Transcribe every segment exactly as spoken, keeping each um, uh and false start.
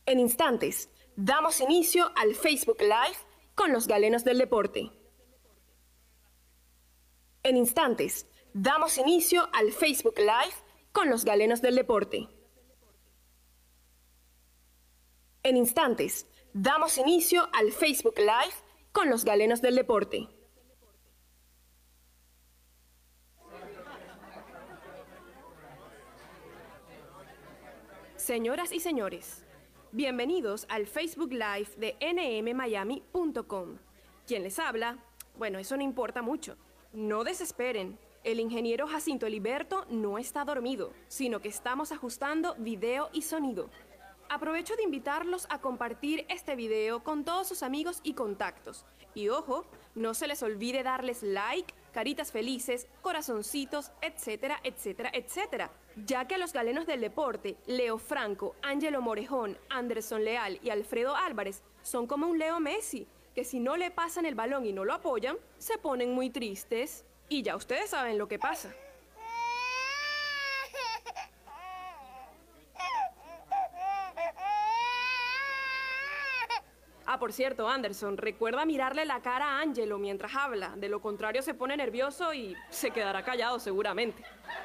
En instantes, damos inicio al Facebook Live con los galenos del deporte. En instantes, damos inicio al Facebook Live con los galenos del deporte. En instantes, damos inicio al Facebook Live con los galenos del deporte. Señoras y señores, bienvenidos al Facebook Live de N M Miami punto com. ¿Quién les habla? Bueno, eso no importa mucho. No desesperen, el ingeniero Jacinto Eliberto no está dormido, sino que estamos ajustando video y sonido. Aprovecho de invitarlos a compartir este video con todos sus amigos y contactos. Y ojo, no se les olvide darles like, caritas felices, corazoncitos, etcétera, etcétera, etcétera. Ya que a los galenos del deporte, Leo Franco, Ángelo Morejón, Anderson Leal y Alfredo Álvarez son como un Leo Messi, que si no le pasan el balón y no lo apoyan, se ponen muy tristes. Y ya ustedes saben lo que pasa. Ah, por cierto, Anderson, recuerda mirarle la cara a Ángelo mientras habla. De lo contrario se pone nervioso y se quedará callado seguramente.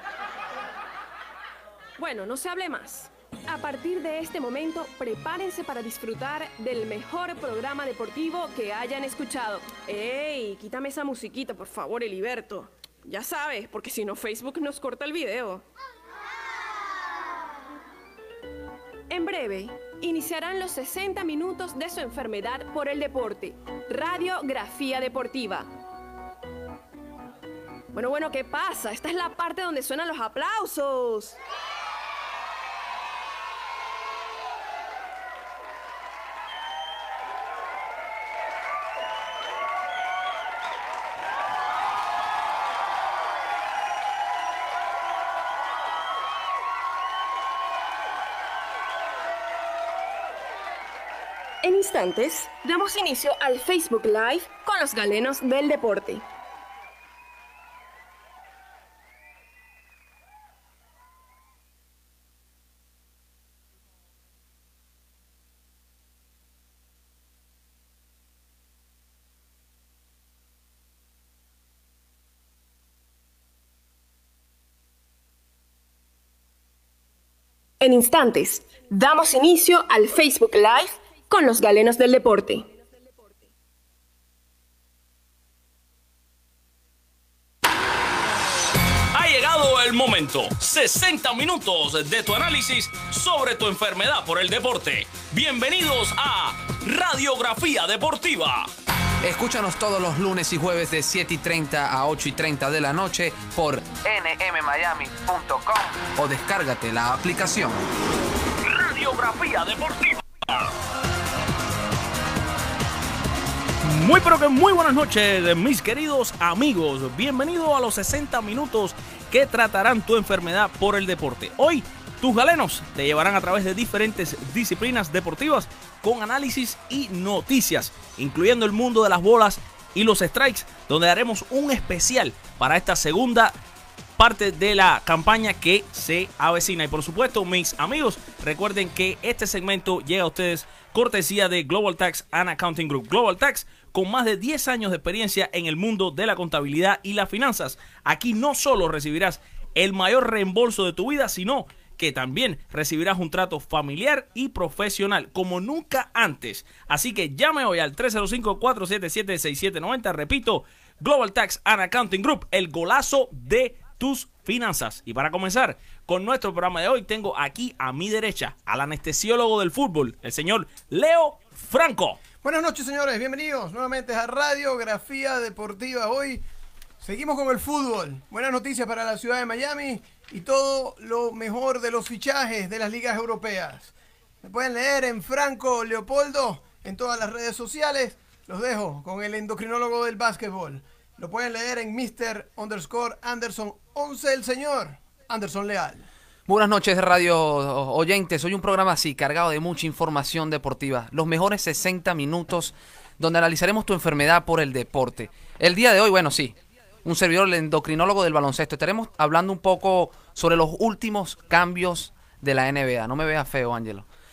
Bueno, no se hable más. A partir de este momento, prepárense para disfrutar del mejor programa deportivo que hayan escuchado. ¡Ey! Quítame esa musiquita, por favor, Eliberto. Ya sabes, porque si no Facebook nos corta el video. En breve, iniciarán los sesenta minutos de su enfermedad por el deporte. Radiografía deportiva. Bueno, bueno, ¿qué pasa? Esta es la parte donde suenan los aplausos. En instantes, damos inicio al Facebook Live con los galenos del deporte. En instantes, damos inicio al Facebook Live con los galenos del deporte. Ha llegado el momento. sesenta minutos de tu análisis sobre tu enfermedad por el deporte. Bienvenidos a Radiografía Deportiva. Escúchanos todos los lunes y jueves de siete y treinta a ocho y treinta de la noche por N M Miami punto com o descárgate la aplicación. Radiografía Deportiva. Muy pero que muy buenas noches, mis queridos amigos. Bienvenido a los sesenta minutos que tratarán tu enfermedad por el deporte. Hoy, tus galenos te llevarán a través de diferentes disciplinas deportivas con análisis y noticias, incluyendo el mundo de las bolas y los strikes, donde haremos un especial para esta segunda parte de la campaña que se avecina. Y por supuesto, mis amigos, recuerden que este segmento llega a ustedes cortesía de Global Tax and Accounting Group. Global Tax, con más de diez años de experiencia en el mundo de la contabilidad y las finanzas. Aquí no solo recibirás el mayor reembolso de tu vida, sino que también recibirás un trato familiar y profesional como nunca antes. Así que llame hoy al tres cero cinco, cuatro siete siete, seis siete nueve cero. Repito, Global Tax and Accounting Group, el golazo de tus finanzas. Y para comenzar con nuestro programa de hoy, tengo aquí a mi derecha al anestesiólogo del fútbol, el señor Leo Franco. Buenas noches, señores, bienvenidos nuevamente a Radiografía Deportiva. Hoy seguimos con el fútbol. Buenas noticias para la ciudad de Miami y todo lo mejor de los fichajes de las ligas europeas. Me pueden leer en Franco Leopoldo en todas las redes sociales. Los dejo con el endocrinólogo del básquetbol. Lo pueden leer en mister underscore Anderson once, el señor Anderson Leal. Buenas noches, radio oyentes. Hoy un programa así, cargado de mucha información deportiva. Los mejores sesenta minutos donde analizaremos tu enfermedad por el deporte. El día de hoy, bueno, sí, un servidor, el endocrinólogo del baloncesto. Estaremos hablando un poco sobre los últimos cambios de la N B A. No me veas feo, Ángelo.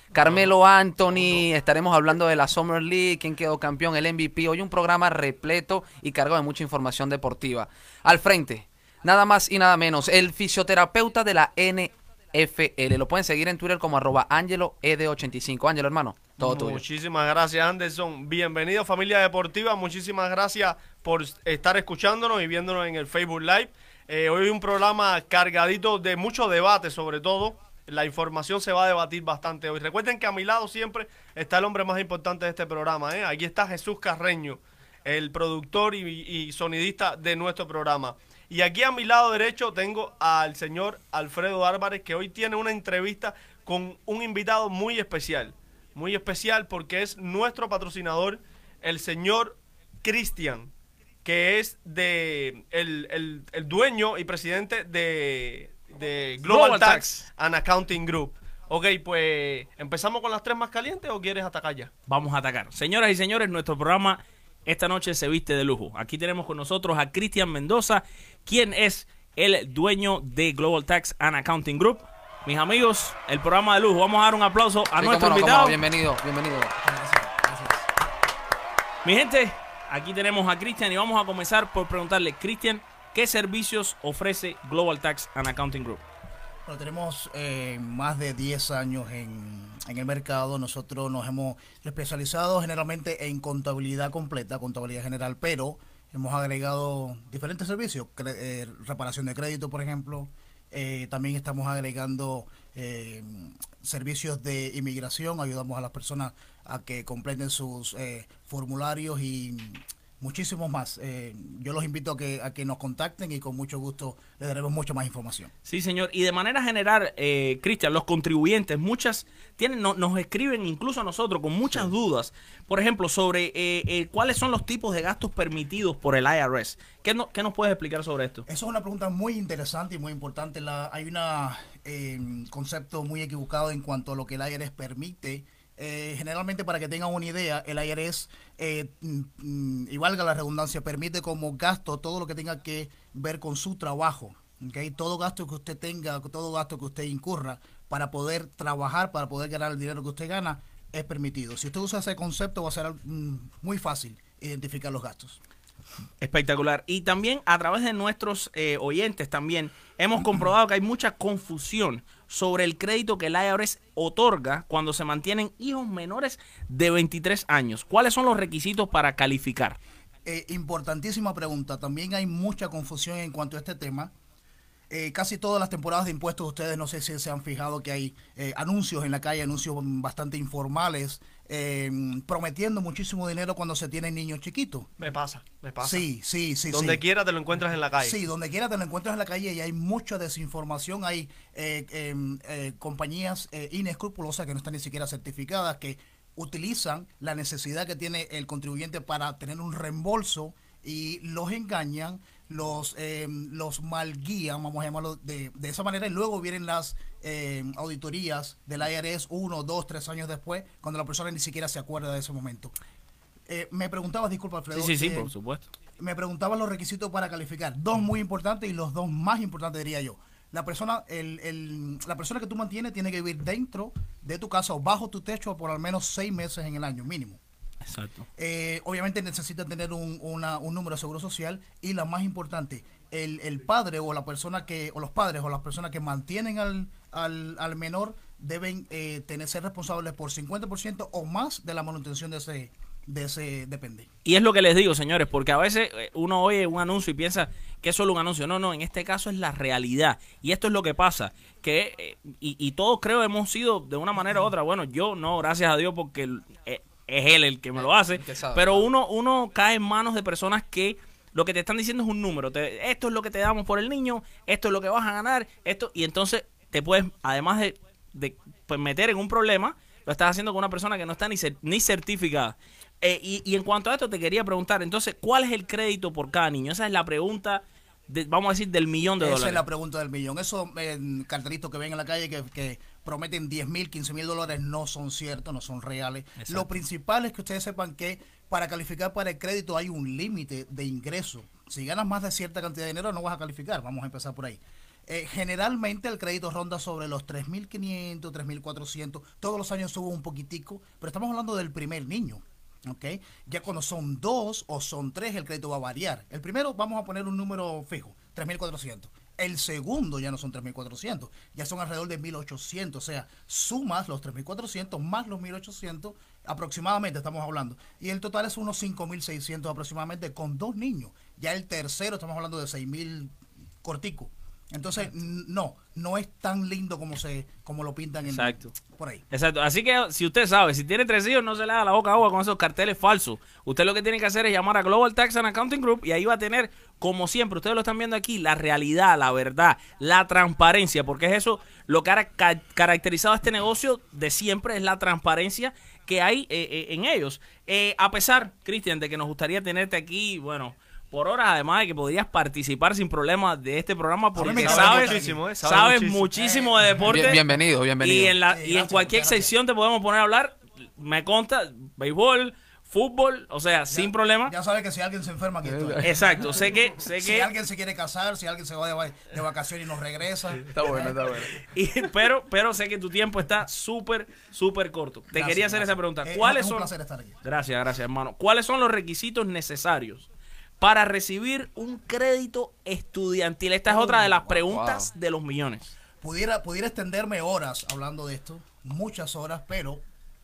Carmelo Anthony, estaremos hablando de la Summer League, quién quedó campeón, el M V P. Hoy un programa repleto y cargado de mucha información deportiva. Al frente, nada más y nada menos, el fisioterapeuta de la N F L. Lo pueden seguir en Twitter como arroba Angelo E D ochenta y cinco. Ángelo, hermano, todo tuyo. Muchísimas gracias, Anderson. Bienvenido, familia deportiva. Muchísimas gracias por estar escuchándonos y viéndonos en el Facebook Live. Eh, hoy un programa cargadito de mucho debate, sobre todo. La información se va a debatir bastante hoy. Recuerden que a mi lado siempre está el hombre más importante de este programa, ¿eh? Aquí está Jesús Carreño, el productor y, y sonidista de nuestro programa. Y aquí a mi lado derecho tengo al señor Alfredo Álvarez, que hoy tiene una entrevista con un invitado muy especial. Muy especial porque es nuestro patrocinador, el señor Cristian, que es de el, el, el dueño y presidente de... de Global, Global Tax, Tax and Accounting Group. Ok, pues, ¿empezamos con las tres más calientes o quieres atacar ya? Vamos a atacar. Señoras y señores, nuestro programa esta noche se viste de lujo. Aquí tenemos con nosotros a Cristian Mendoza, quien es el dueño de Global Tax and Accounting Group. Mis amigos, el programa de lujo. Vamos a dar un aplauso a sí, nuestro no, invitado. No. Bienvenido, bienvenido. Gracias, gracias. Mi gente, aquí tenemos a Cristian y vamos a comenzar por preguntarle, Cristian, ¿qué servicios ofrece Global Tax and Accounting Group? Bueno, tenemos eh, más de diez años en, en el mercado. Nosotros nos hemos especializado generalmente en contabilidad completa, contabilidad general, pero hemos agregado diferentes servicios, cre eh, reparación de crédito, por ejemplo. Eh, también estamos agregando eh, servicios de inmigración, ayudamos a las personas a que completen sus eh, formularios y muchísimos más. Eh, yo los invito a que, a que nos contacten y con mucho gusto les daremos mucha más información. Sí, señor. Y de manera general, eh, Cristian, los contribuyentes, muchas tienen no, nos escriben incluso a nosotros con muchas sí. dudas, por ejemplo, sobre eh, eh, cuáles son los tipos de gastos permitidos por el I R S. ¿Qué, no, qué nos puedes explicar sobre esto? Eso es una pregunta muy interesante y muy importante. La, hay un eh, concepto muy equivocado en cuanto a lo que el I R S permite. Eh, generalmente, para que tengan una idea, el I R S, eh, mm, y valga la redundancia, permite como gasto todo lo que tenga que ver con su trabajo, ¿okay? Todo gasto que usted tenga, todo gasto que usted incurra para poder trabajar, para poder ganar el dinero que usted gana, es permitido. Si usted usa ese concepto, va a ser mm, muy fácil identificar los gastos. Espectacular. Y también a través de nuestros eh, oyentes también hemos comprobado que hay mucha confusión sobre el crédito que el I R S otorga cuando se mantienen hijos menores de veintitrés años. ¿Cuáles son los requisitos para calificar? Eh, importantísima pregunta. También hay mucha confusión en cuanto a este tema. Eh, casi todas las temporadas de impuestos, ustedes no sé si se han fijado que hay eh, anuncios en la calle, anuncios bastante informales, eh, prometiendo muchísimo dinero cuando se tienen niños chiquitos. Me pasa, me pasa. Sí, sí, sí. Donde sí. quiera te lo encuentras en la calle. Sí, donde quiera te lo encuentras en la calle y hay mucha desinformación. Hay eh, eh, eh, compañías eh, inescrupulosas que no están ni siquiera certificadas, que utilizan la necesidad que tiene el contribuyente para tener un reembolso y los engañan, los eh, los malguían, vamos a llamarlo de, de esa manera, y luego vienen las eh, auditorías del I R S uno, dos, tres años después, cuando la persona ni siquiera se acuerda de ese momento. Eh, me preguntabas, disculpa, Alfredo. Sí, sí, sí, eh, por supuesto. Me preguntabas los requisitos para calificar. Dos muy importantes y los dos más importantes, diría yo. La persona, el, el, la persona que tú mantienes tiene que vivir dentro de tu casa o bajo tu techo por al menos seis meses en el año mínimo. Exacto. Eh, obviamente necesita tener un, una, un número de seguro social y la más importante, el, el padre o la persona que, o los padres o las personas que mantienen al, al, al menor deben eh, tener, ser responsables por cincuenta por ciento o más de la manutención de ese, de ese dependiente. Y es lo que les digo, señores, porque a veces uno oye un anuncio y piensa que es solo un anuncio. No, no, en este caso es la realidad. Y esto es lo que pasa, que eh, y, y todos creo hemos sido de una manera u otra, bueno, yo no, gracias a Dios, porque eh, es él el que me lo hace, pero uno, uno cae en manos de personas que lo que te están diciendo es un número. Te, esto es lo que te damos por el niño, esto es lo que vas a ganar, esto y entonces te puedes, además de, de pues, meter en un problema, lo estás haciendo con una persona que no está ni, ni certificada. Eh, y, y en cuanto a esto te quería preguntar, entonces, ¿cuál es el crédito por cada niño? Esa es la pregunta, de, vamos a decir, del millón de Esa dólares. Esa es la pregunta del millón. Esos eh, cartelitos que ven en la calle que, que prometen diez mil, quince mil dólares no son ciertos, no son reales. Exacto. Lo principal es que ustedes sepan que para calificar para el crédito hay un límite de ingreso. Si ganas más de cierta cantidad de dinero no vas a calificar, vamos a empezar por ahí. Eh, generalmente el crédito ronda sobre los tres mil quinientos, tres mil cuatrocientos. Todos los años sube un poquitico, pero estamos hablando del primer niño. ¿Okay? Ya cuando son dos o son tres, el crédito va a variar. El primero, vamos a poner un número fijo, tres mil cuatrocientos. El segundo ya no son tres mil cuatrocientos, ya son alrededor de mil ochocientos. O sea, sumas los tres mil cuatrocientos más los mil ochocientos, aproximadamente estamos hablando. Y el total es unos cinco mil seiscientos aproximadamente con dos niños. Ya el tercero estamos hablando de seis mil cortico. Entonces, no, no es tan lindo como se como lo pintan en, Exacto. por ahí. Exacto. Así que si usted sabe, si tiene tres hijos, no se le da la boca agua con esos carteles falsos. Usted lo que tiene que hacer es llamar a Global Tax and Accounting Group y ahí va a tener, como siempre, ustedes lo están viendo aquí, la realidad, la verdad, la transparencia, porque es eso lo que ha ca caracterizado a este negocio de siempre, es la transparencia que hay eh, eh, en ellos. Eh, a pesar, Cristian, de que nos gustaría tenerte aquí, bueno, por horas, además de que podrías participar sin problemas de este programa porque sabes muchísimo, ¿eh? sabes, sabes muchísimo, muchísimo de deporte. Bien, bienvenido, bienvenido. Y en, la, sí, y en cualquier gracias. sección te podemos poner a hablar, me consta, béisbol, fútbol, o sea, ya, sin problema. Ya sabes que si alguien se enferma, aquí estoy. Exacto, sé que... Sé que si alguien se quiere casar, si alguien se va de, de vacaciones y no regresa. Está bueno, está bueno. Y, pero, pero sé que tu tiempo está súper, súper corto. Te gracias, quería hacer gracias. esa pregunta. Eh, ¿Cuáles es un son? placer estar aquí. Gracias, gracias, hermano. ¿Cuáles son los requisitos necesarios para recibir un crédito estudiantil? Esta es oh, otra de las preguntas wow. de los millones. Pudiera, pudiera extenderme horas hablando de esto, muchas horas, pero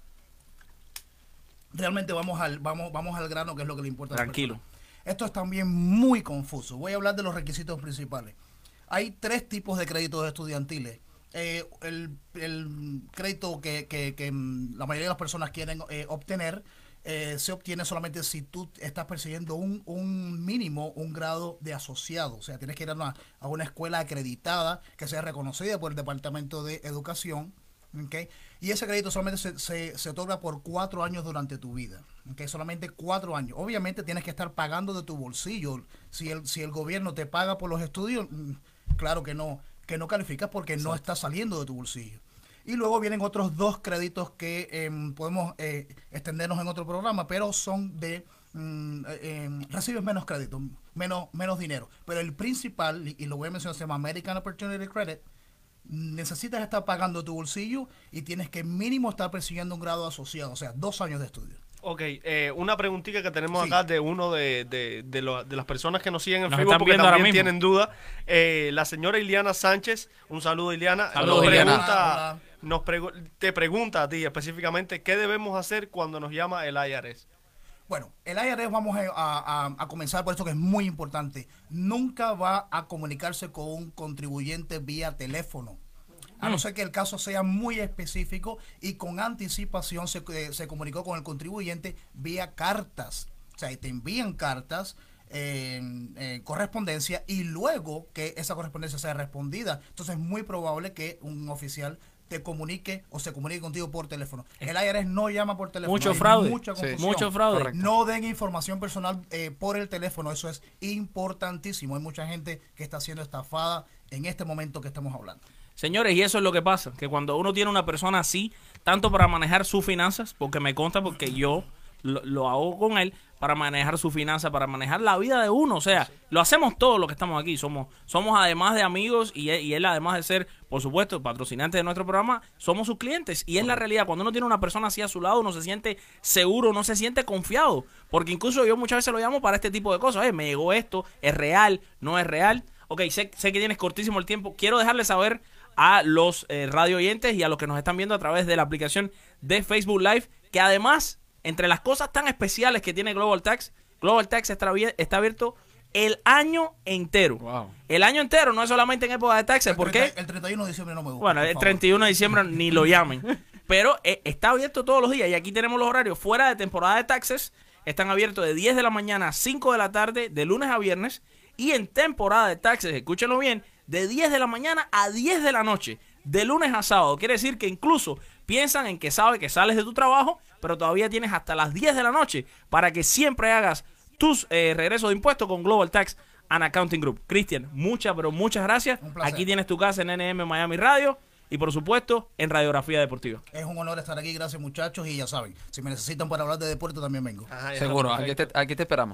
realmente vamos al, vamos, vamos al grano, que es lo que le importa. Tranquilo. Esto es también muy confuso. Voy a hablar de los requisitos principales. Hay tres tipos de créditos estudiantiles. Eh, el, el crédito que, que, que la mayoría de las personas quieren eh, obtener Eh, se obtiene solamente si tú estás persiguiendo un, un mínimo, un grado de asociado. O sea, tienes que ir a una, a una escuela acreditada que sea reconocida por el Departamento de Educación. ¿Okay? Y ese crédito solamente se, se, se otorga por cuatro años durante tu vida. ¿Okay? Solamente cuatro años. Obviamente tienes que estar pagando de tu bolsillo. Si el, si el gobierno te paga por los estudios, claro que no, que no calificas porque Exacto. no está saliendo de tu bolsillo. Y luego vienen otros dos créditos que eh, podemos eh, extendernos en otro programa, pero son de, mm, eh, recibes menos crédito, menos, menos dinero. Pero el principal, y, y lo voy a mencionar, se llama American Opportunity Credit. Necesitas estar pagando tu bolsillo y tienes que mínimo estar persiguiendo un grado asociado, o sea, dos años de estudio. Ok, eh, una preguntita que tenemos sí. acá de uno de, de, de, lo, de las personas que nos siguen en nos Facebook porque también tienen duda. Eh, la señora Iliana Sánchez, un saludo Iliana, Saludos, nos Iliana. pregunta, hola, hola. Nos pregu te pregunta a ti específicamente qué debemos hacer cuando nos llama el I R S. Bueno, el I R S vamos a, a, a comenzar por esto que es muy importante. Nunca va a comunicarse con un contribuyente vía teléfono. A no ser que el caso sea muy específico y con anticipación se, eh, se comunicó con el contribuyente vía cartas. O sea, te envían cartas, eh, eh, correspondencia, y luego que esa correspondencia sea respondida. Entonces es muy probable que un oficial te comunique o se comunique contigo por teléfono. El I R S no llama por teléfono. Mucho fraude. Mucha sí. Mucho fraude. Correcto. No den información personal eh, por el teléfono. Eso es importantísimo. Hay mucha gente que está siendo estafada en este momento que estamos hablando. Señores, y eso es lo que pasa, que cuando uno tiene una persona así, tanto para manejar sus finanzas, porque me consta porque yo lo, lo hago con él, para manejar su finanza, para manejar la vida de uno, o sea, lo hacemos todos los que estamos aquí, somos somos además de amigos y él, y él además de ser, por supuesto, patrocinante de nuestro programa, somos sus clientes, y es la realidad. Cuando uno tiene una persona así a su lado, uno se siente seguro, no se siente confiado, porque incluso yo muchas veces lo llamo para este tipo de cosas, eh, me llegó esto, es real, no es real, ok, sé, sé que tienes cortísimo el tiempo, quiero dejarle saber a los eh, radio oyentes y a los que nos están viendo a través de la aplicación de Facebook Live, que además, entre las cosas tan especiales que tiene Global Tax, Global Tax está, está abierto el año entero. Wow. El año entero, no es solamente en época de taxes. ¿Por qué? El treinta y uno de diciembre no me gusta. Bueno, el treinta y uno de diciembre ni lo llamen. Pero eh, está abierto todos los días y aquí tenemos los horarios. Fuera de temporada de taxes, están abiertos de diez de la mañana a cinco de la tarde, de lunes a viernes. Y en temporada de taxes, escúchenlo bien, de diez de la mañana a diez de la noche, de lunes a sábado. Quiere decir que incluso piensan en que sabe que sales de tu trabajo, pero todavía tienes hasta las diez de la noche para que siempre hagas tus eh, regresos de impuestos con Global Tax and Accounting Group. Cristian, muchas, pero muchas gracias. Aquí tienes tu casa en N M Miami Radio y, por supuesto, en Radiografía Deportiva. Es un honor estar aquí. Gracias, muchachos. Y ya saben, si me necesitan para hablar de deporte, también vengo. Ajá, seguro, aquí te, aquí te esperamos.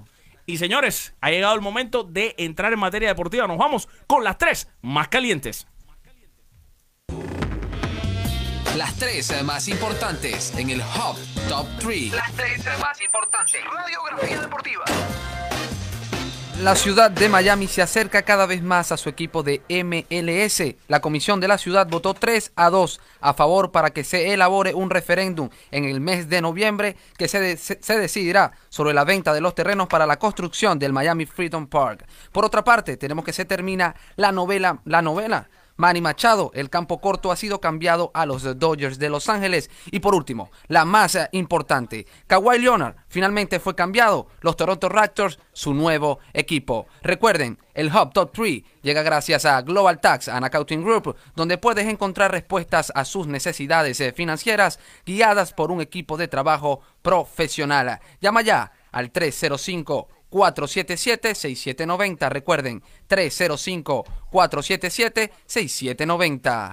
Y señores, ha llegado el momento de entrar en materia deportiva. Nos vamos con las tres más calientes. Las tres más importantes en el Hub Top tres. Las tres más importantes. Radiografía deportiva. La ciudad de Miami se acerca cada vez más a su equipo de M L S. La comisión de la ciudad votó tres a dos a favor para que se elabore un referéndum en el mes de noviembre que se, de, se, se decidirá sobre la venta de los terrenos para la construcción del Miami Freedom Park. Por otra parte, tenemos que se termina la novela, la novela. Manny Machado, el campo corto ha sido cambiado a los Dodgers de Los Ángeles. Y por último, la más importante, Kawhi Leonard finalmente fue cambiado. Los Toronto Raptors, su nuevo equipo. Recuerden, el Hub Top tres llega gracias a Global Tax and Accounting Group, donde puedes encontrar respuestas a sus necesidades financieras guiadas por un equipo de trabajo profesional. Llama ya al tres cero cinco, cuatro siete siete, seis siete nueve cero. Recuerden, tres cero cinco, cuatro siete siete, seis siete nueve cero.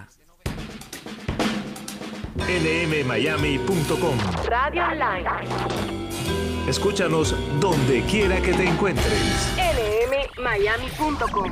N M Miami punto com. Radio Online. Escúchanos donde quiera que te encuentres. N M Miami punto com.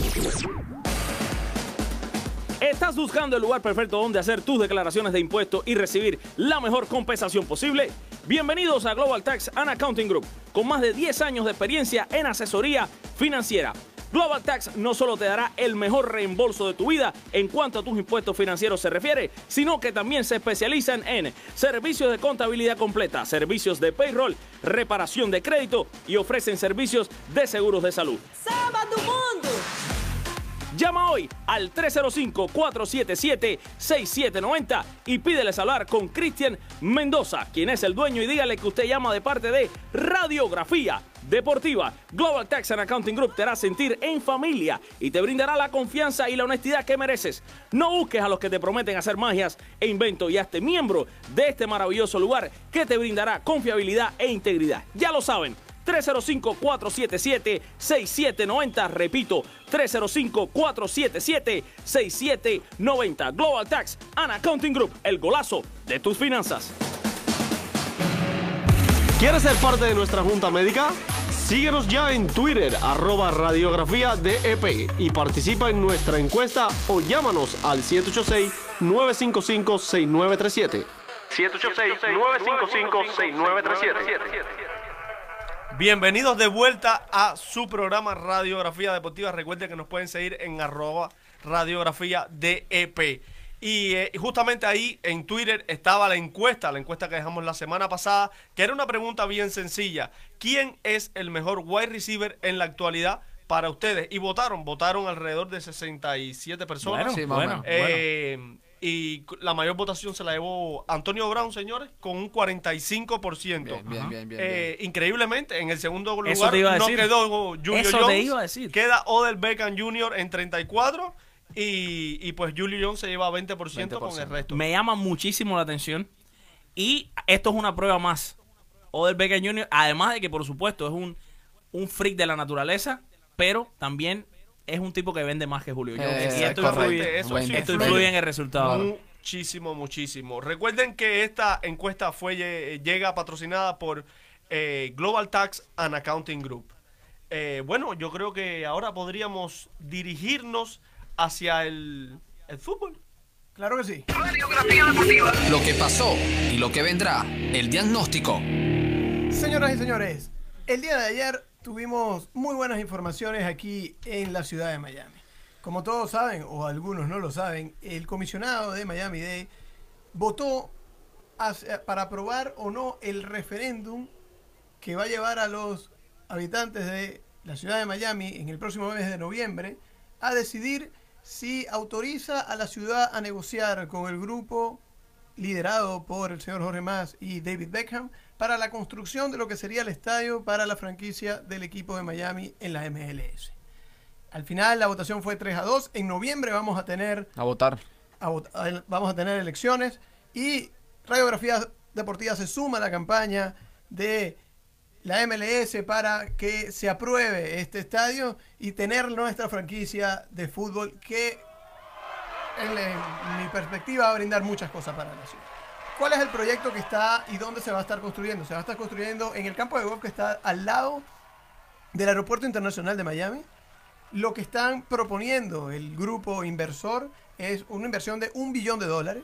¿Estás buscando el lugar perfecto donde hacer tus declaraciones de impuestos y recibir la mejor compensación posible? Bienvenidos a Global Tax and Accounting Group, con más de diez años de experiencia en asesoría financiera. Global Tax no solo te dará el mejor reembolso de tu vida en cuanto a tus impuestos financieros se refiere, sino que también se especializan en servicios de contabilidad completa, servicios de payroll, reparación de crédito y ofrecen servicios de seguros de salud. ¡Sábado Mundo! Llama hoy al tres cero cinco, cuatro siete siete, seis siete nueve cero y pídeles hablar con Cristian Mendoza, quien es el dueño, y dígale que usted llama de parte de Radiografía Deportiva. Global Tax and Accounting Group te hará sentir en familia y te brindará la confianza y la honestidad que mereces. No busques a los que te prometen hacer magias e inventos y hazte miembro de este maravilloso lugar que te brindará confiabilidad e integridad. Ya lo saben. tres cero cinco, cuatro siete siete, seis siete nueve cero. Repito, tres cero cinco, cuatro siete siete, seis siete nueve cero. Global Tax and Accounting Group, el golazo de tus finanzas. ¿Quieres ser parte de nuestra junta médica? Síguenos ya en Twitter, arroba radiografía D E P, y participa en nuestra encuesta o llámanos al siete ocho seis, nueve cinco cinco, seis nueve tres siete. siete ocho seis, nueve cinco cinco, seis nueve tres siete. Bienvenidos de vuelta a su programa Radiografía Deportiva. Recuerden que nos pueden seguir en arroba radiografía D E P. Y eh, justamente ahí en Twitter estaba la encuesta, la encuesta que dejamos la semana pasada, que era una pregunta bien sencilla. ¿Quién es el mejor wide receiver en la actualidad para ustedes? Y votaron, votaron alrededor de sesenta y siete personas. Bueno, sí, bueno, eh, bueno. Y la mayor votación se la llevó Antonio Brown, señores, con un cuarenta y cinco por ciento. Bien, bien, bien, bien, eh, bien. Increíblemente, en el segundo lugar Eso te iba a no decir. quedó Julio Eso Jones, te iba a decir. queda Odell Beckham junior en treinta y cuatro y, y pues Julio Jones se lleva veinte por ciento, con el resto. Me llama muchísimo la atención y esto es una prueba más. Odell Beckham junior, además de que por supuesto es un, un freak de la naturaleza, pero también es un tipo que vende más que Julio Jones. Eh, y esto correcto. influye, Eso Buen- sí esto influye influye en el resultado. Muchísimo, muchísimo. Recuerden que esta encuesta fue llega patrocinada por eh, Global Tax and Accounting Group. Eh, bueno, yo creo que ahora podríamos dirigirnos hacia el, el fútbol. Claro que sí. Radiografía deportiva. Lo que pasó y lo que vendrá. El diagnóstico. Señoras y señores, el día de ayer tuvimos muy buenas informaciones aquí en la ciudad de Miami. Como todos saben, o algunos no lo saben, el comisionado de Miami-Dade votó hacia- para aprobar o no el referéndum que va a llevar a los habitantes de la ciudad de Miami en el próximo mes de noviembre a decidir si autoriza a la ciudad a negociar con el grupo liderado por el señor Jorge Mas y David Beckham para la construcción de lo que sería el estadio para la franquicia del equipo de Miami en la M L S. Al final la votación fue tres a dos. En noviembre vamos a tener A votar. a vot- a- vamos a tener elecciones y Radiografía Deportiva se suma a la campaña de la M L S para que se apruebe este estadio y tener nuestra franquicia de fútbol que en, la- en mi perspectiva va a brindar muchas cosas para la ciudad. ¿Cuál es el proyecto que está y dónde se va a estar construyendo? Se va a estar construyendo en el campo de golf que está al lado del Aeropuerto Internacional de Miami. Lo que están proponiendo el grupo inversor es una inversión de un billón de dólares,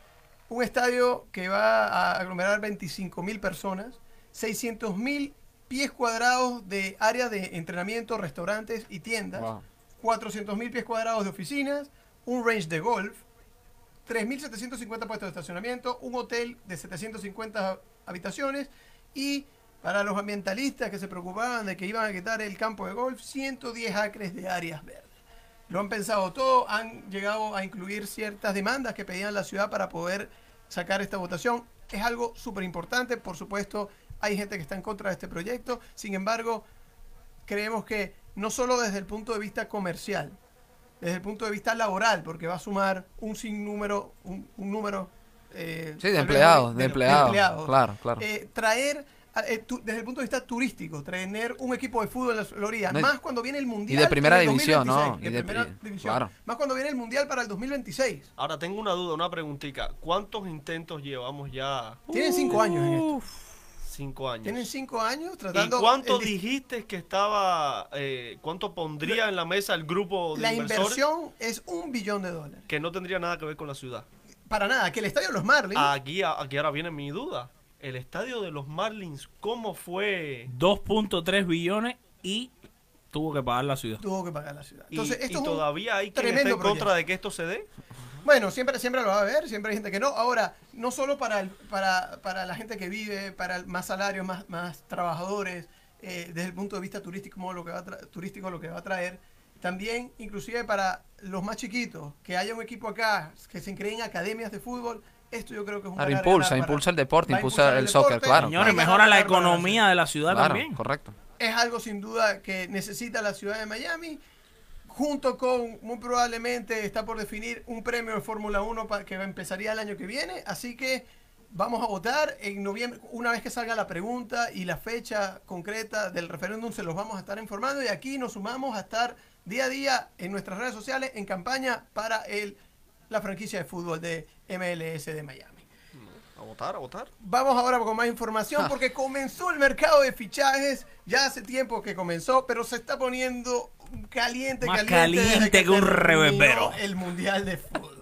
un estadio que va a aglomerar veinticinco mil personas, seiscientos mil pies cuadrados de áreas de entrenamiento, restaurantes y tiendas, wow. cuatrocientos mil pies cuadrados de oficinas, un range de golf, tres mil setecientos cincuenta puestos de estacionamiento, un hotel de setecientas cincuenta habitaciones y, para los ambientalistas que se preocupaban de que iban a quitar el campo de golf, ciento diez acres de áreas verdes. Lo han pensado todo, han llegado a incluir ciertas demandas que pedían la ciudad para poder sacar esta votación. Es algo súper importante, por supuesto, hay gente que está en contra de este proyecto, sin embargo, creemos que no solo desde el punto de vista comercial, desde el punto de vista laboral, porque va a sumar un sinnúmero, un, un número... Eh, sí, de empleados, de, de, empleados, de empleados, claro, claro. Eh, traer... Eh, tu, desde el punto de vista turístico, tener un equipo de fútbol en la Florida, no, más cuando viene el Mundial. Y de primera división, ¿no? Y de, de primera división. Claro. Más cuando viene el Mundial para el dos mil veintiséis. Ahora tengo una duda, una preguntita. ¿Cuántos intentos llevamos ya? Tienen cinco años en esto. Cinco años. Tienen cinco años tratando... ¿Y cuánto el, dijiste que estaba, eh, cuánto pondría en la mesa el grupo de la inversores? La inversión es un billón de dólares. Que no tendría nada que ver con la ciudad. Para nada, que el estadio de los Marlins... Aquí, aquí ahora viene mi duda. El estadio de los Marlins, ¿cómo fue? dos punto tres billones y tuvo que pagar la ciudad. Tuvo que pagar la ciudad. Entonces, y, esto y es todavía hay quien está en contra proyecto. de que esto se dé. Bueno, siempre, siempre lo va a haber, siempre hay gente que no. Ahora, no solo para el, para, para la gente que vive, para el, más salarios, más, más trabajadores, eh, desde el punto de vista turístico lo, que va a tra- turístico, lo que va a traer, también inclusive para los más chiquitos, que haya un equipo acá, que se creen academias de fútbol. Esto yo creo que es un claro, impulsa, para, impulsa el deporte, impulsa el, el deporte, soccer, claro. Señores, mejora la economía de la ciudad claro, también. Correcto. Es algo sin duda que necesita la ciudad de Miami, junto con, muy probablemente, está por definir un premio de Fórmula uno para, que empezaría el año que viene. Así que vamos a votar en noviembre. Una vez que salga la pregunta y la fecha concreta del referéndum, se los vamos a estar informando. Y aquí nos sumamos a estar día a día en nuestras redes sociales en campaña para el la franquicia de fútbol de M L S de Miami. A votar, a votar. Vamos ahora con más información porque comenzó el mercado de fichajes. Ya hace tiempo que comenzó, pero se está poniendo caliente, más caliente. caliente que, que un reverbero. El Mundial de Fútbol.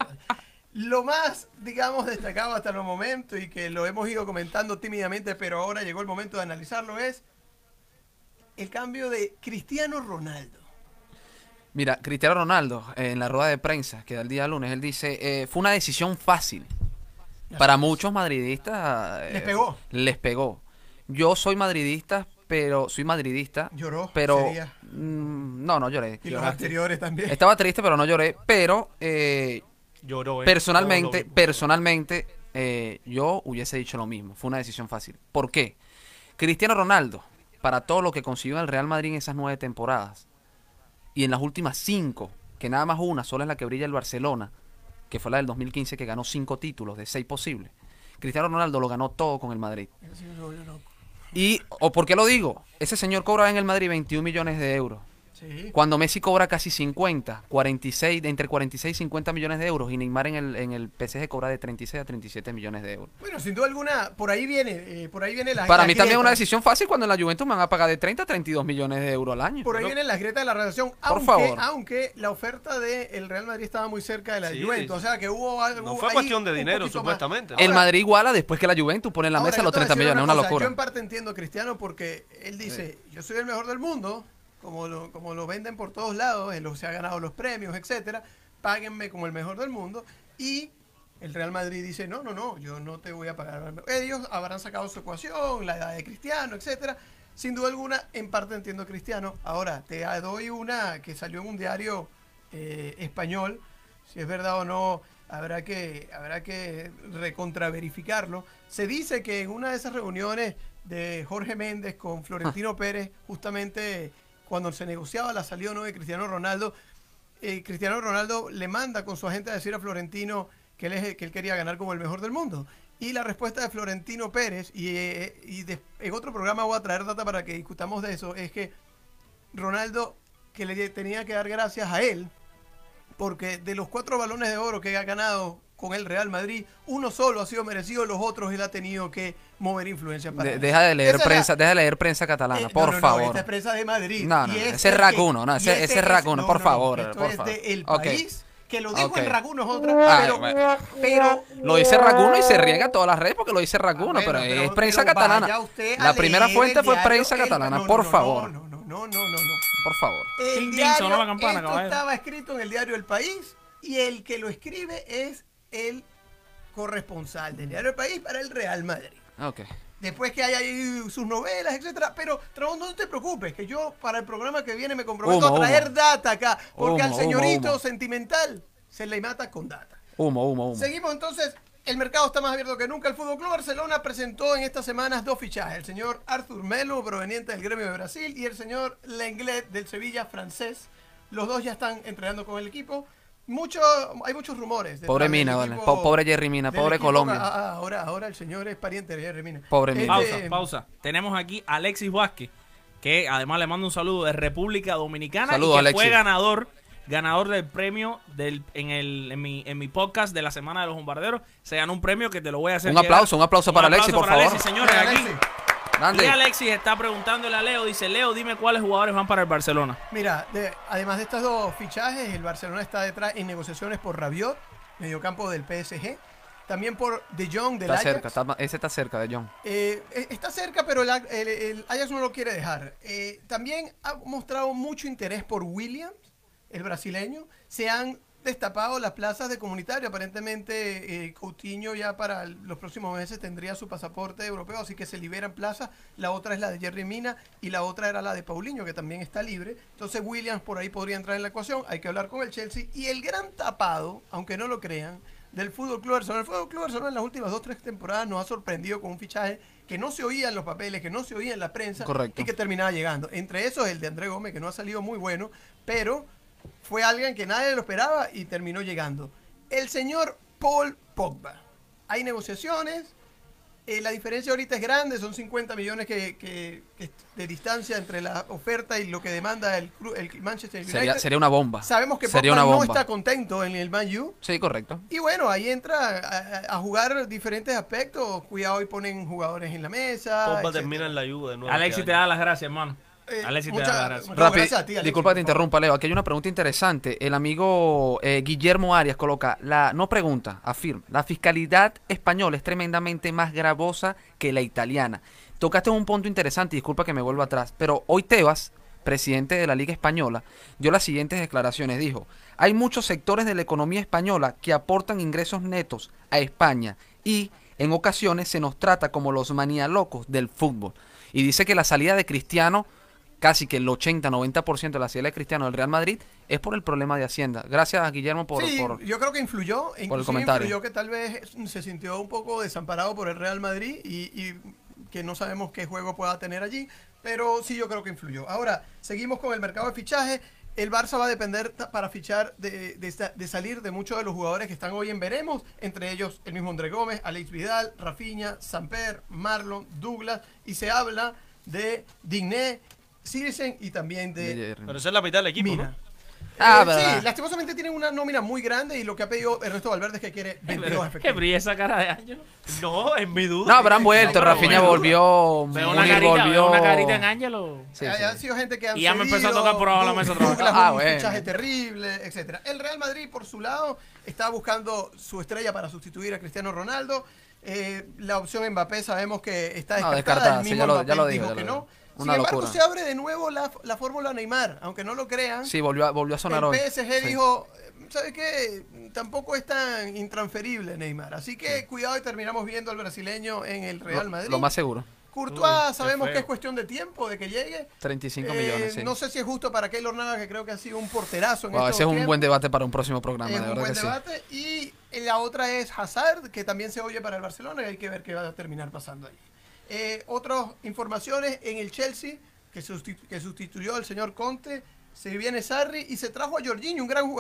Lo más, digamos, destacado hasta el momento y que lo hemos ido comentando tímidamente, pero ahora llegó el momento de analizarlo, es el cambio de Cristiano Ronaldo. Mira, Cristiano Ronaldo, eh, en la rueda de prensa que da el día lunes, él dice, eh, fue una decisión fácil. Para muchos madridistas... Eh, les pegó. Les pegó. Yo soy madridista, pero... Soy madridista. Lloró. Pero... Mmm, no, no lloré. Y los anteriores también. Estaba triste, pero no lloré. Pero... Eh, Lloró. Eh, personalmente, personalmente, eh, yo hubiese dicho lo mismo. Fue una decisión fácil. ¿Por qué? Cristiano Ronaldo, para todo lo que consiguió en el Real Madrid en esas nueve temporadas, y en las últimas cinco, que nada más una sola es la que brilla el Barcelona, que fue la del dos mil quince, que ganó cinco títulos de seis posibles. Cristiano Ronaldo lo ganó todo con el Madrid. Y, ¿o por qué lo digo? Ese señor cobra en el Madrid veintiún millones de euros. Sí. Cuando Messi cobra casi cincuenta, cuarenta y seis, de entre cuarenta y seis y cincuenta millones de euros, y Neymar en el, en el P S G cobra de treinta y seis a treinta y siete millones de euros. Bueno, sin duda alguna, por ahí viene, eh, por ahí viene la Para la mí grieta. también es una decisión fácil cuando en la Juventus me van a pagar de treinta a treinta y dos millones de euros al año. Por ahí ¿no? viene la grieta de la relación, Por aunque, favor. aunque la oferta del Real Madrid estaba muy cerca de la Sí, Juventus, o sea que hubo algo. No fue cuestión de dinero, supuestamente. El Madrid iguala después que la Juventus pone en la ahora, mesa yo los te voy a treinta decir millones, una cosa, locura. Yo en parte entiendo a Cristiano porque él dice, sí. yo soy el mejor del mundo, como lo, como lo venden por todos lados, él se ha ganado los premios, etcétera, páguenme como el mejor del mundo, y el Real Madrid dice, no, no, no, yo no te voy a pagar. Ellos habrán sacado su ecuación, la edad de Cristiano, etcétera. Sin duda alguna, en parte entiendo a Cristiano. Ahora, te doy una que salió en un diario eh, español, si es verdad o no, habrá que, habrá que recontraverificarlo. Se dice que en una de esas reuniones de Jorge Méndez con Florentino ah. Pérez, justamente cuando se negociaba la salida o no de Cristiano Ronaldo, eh, Cristiano Ronaldo le manda con su agente a decir a Florentino que él, es, que él quería ganar como el mejor del mundo. Y la respuesta de Florentino Pérez, y, eh, y de, en otro programa voy a traer data para que discutamos de eso, es que Ronaldo, que le tenía que dar gracias a él, porque de los cuatro balones de oro que ha ganado con el Real Madrid. Uno solo ha sido merecido, los otros él ha tenido que mover influencia para De- eso. deja de leer Esa prensa, es deja de leer prensa catalana, la- eh, por no, no, no, favor. esta es prensa de Madrid. No, no, Y no, este ese es que- Raguno, no, y ese- este ese es que Raguno, por favor, Esto por es favor. de El Ok. País, que lo dijo Ok. en Raguno es otra, Ay, pero, bueno. pero Lo dice Raguno y se riega todas las redes porque lo dice Raguno, bueno, pero, pero- es prensa pero catalana. vaya usted a La primera leer fuente el fue diario prensa El- catalana, no, no, por no, favor. No, no, no, no, no, no. Por favor. El Ding, ding, diario, sonó la campana, esto caballero. estaba escrito en el diario El País y el que lo escribe es el corresponsal del diario El País para el Real Madrid. Ok. Después que hay ahí sus novelas, etcétera. Pero, Trabón, no te preocupes, que yo para el programa que viene me comprometo Humo, a traer humo. data acá. Porque Humo, al humo, señorito humo. sentimental se le mata con data. Humo, humo, humo. Seguimos entonces. El mercado está más abierto que nunca. El Fútbol Club Barcelona presentó en estas semanas dos fichajes. El señor Arthur Melo, proveniente del Gremio de Brasil, y el señor Lenglet, del Sevilla francés. Los dos ya están entrenando con el equipo. Mucho, hay muchos rumores. Pobre detrás del Mina, vale. equipo- Po- pobre Jerry Mina, del pobre equipo- Colombia. Ah, ah, ahora, ahora el señor es pariente de Jerry Mina. Pobre Mina. Este, Pausa, pausa. Tenemos aquí a Alexis Vázquez, que además le mando un saludo de República Dominicana Saludos, y que fue Alexis. ganador, ganador del premio del, en, el, en, mi, en mi podcast de la Semana de los Bombarderos. Se ganó un premio que te lo voy a hacer Un llegar. aplauso, un aplauso para Alexis, por favor. Alexis, señores, Mira, aquí. Alexis, Grande. Y Alexis está preguntándole a Leo, dice, Leo, dime cuáles jugadores van para el Barcelona. Mira, de- además de estos dos fichajes, el Barcelona está detrás en negociaciones por Rabiot, mediocampo del P S G. También por De Jong del Está Ajax. cerca, está- ese está cerca de John. Eh, eh, está cerca, pero el, el- el Ajax no lo quiere dejar. Eh, también ha mostrado mucho interés por Williams, el brasileño. Se han destapado las plazas de comunitario. Aparentemente, eh, Coutinho ya para el- los próximos meses tendría su pasaporte europeo, así que se liberan plazas. La otra es la de Jerry Mina y la otra era la de Paulinho, que también está libre. Entonces, Williams por ahí podría entrar en la ecuación. Hay que hablar con el Chelsea. Y el gran tapado, aunque no lo crean, del Fútbol Club Barcelona. El Fútbol Club Barcelona en las últimas dos tres temporadas nos ha sorprendido con un fichaje que no se oía en los papeles, que no se oía en la prensa. Correcto. Y que terminaba llegando. Entre esos el de André Gómez, que no ha salido muy bueno, pero fue alguien que nadie lo esperaba y terminó llegando. El señor Paul Pogba. Hay negociaciones. Eh, la diferencia ahorita es grande, son cincuenta millones que, que- que de distancia entre la oferta y lo que demanda el, clu- el Manchester United. Sería, sería una bomba. Sabemos que sería Pogba una no bomba. está contento en el Man U. Sí, correcto. Y bueno, ahí entra a, a- a jugar diferentes aspectos. Cuidado, y ponen jugadores en la mesa. Pogba etcétera. termina en la Juve de nuevo. Alexis este te año. da las gracias, hermano. Eh, Alexis te muchas- da las gracias. muchas Rápido, gracias a ti, Alexis, disculpa que te por favor. interrumpa, Leo. Aquí hay una pregunta interesante. El amigo eh, Guillermo Arias coloca, la no pregunta, afirma, la fiscalidad española es tremendamente más gravosa que la italiana. Tocaste un punto interesante, disculpa que me vuelva atrás, pero hoy Tebas, presidente de la Liga Española, dio las siguientes declaraciones. Dijo, hay muchos sectores de la economía española que aportan ingresos netos a España y en ocasiones se nos trata como los manía locos del fútbol. Y dice que la salida de Cristiano, casi que el ochenta noventa por ciento de la salida de Cristiano del Real Madrid es por el problema de Hacienda. Gracias a Guillermo por... Sí, por- yo creo que influyó, inclusive comentario. influyó que tal vez se sintió un poco desamparado por el Real Madrid y, y que no sabemos qué juego pueda tener allí, pero sí yo creo que influyó. Ahora, seguimos con el mercado de fichaje. El Barça va a depender ta- para fichar de, de, esta- de salir de muchos de los jugadores que están hoy en veremos, entre ellos el mismo André Gómez, Alex Vidal, Rafinha, Samper, Marlon, Douglas, y se habla de Digné, Sirisen y también de de- Pero esa es la mitad del equipo, Mina. ¿no? Ah, Eh, verdad. sí, lastimosamente tienen una nómina muy grande y lo que ha pedido Ernesto Valverde es que quiere veintidós Que efectivos. brilla esa cara de Ángelo. No, es mi duda. No, habrán vuelto, pero Rafinha bueno. volvió, Veo una Munir carita, veo volvió... una carita en Ángelo. Sí, Ha- sí. Han sido gente que han Y ya me empezó a cedido, tocar por abajo la mesa otra vez. Douglas, Ah, un bueno. fichaje terrible, etcétera. El Real Madrid, por su lado, está buscando su estrella para sustituir a Cristiano Ronaldo. Eh, la opción Mbappé sabemos que está No, descartada. descartada, El sí, mismo ya lo- Mbappé ya lo dijo dijo, ya que lo no. dijo. Sin Una embargo, locura. se abre de nuevo la, la fórmula Neymar, aunque no lo crean. Sí, volvió a, volvió a sonar El hoy. P S G Sí. dijo, ¿sabes qué? Tampoco es tan intransferible Neymar. Así que cuidado y terminamos viendo al brasileño en el Real Lo- Madrid. Lo más seguro. Courtois Uy, qué sabemos feo. que es cuestión de tiempo, de que llegue. treinta y cinco Eh, millones, sí. No sé si es justo para Keylor Navas, que creo que ha sido un porterazo en Wow, estos ese es un tiempos. buen debate para un próximo programa, Es de un verdad buen que sí. debate. Y la otra es Hazard, que también se oye para el Barcelona y hay que ver qué va a terminar pasando ahí. Eh, otras informaciones en el Chelsea, que, sustitu- que sustituyó al señor Conte, se viene Sarri y se trajo a Jorginho, un gran jugador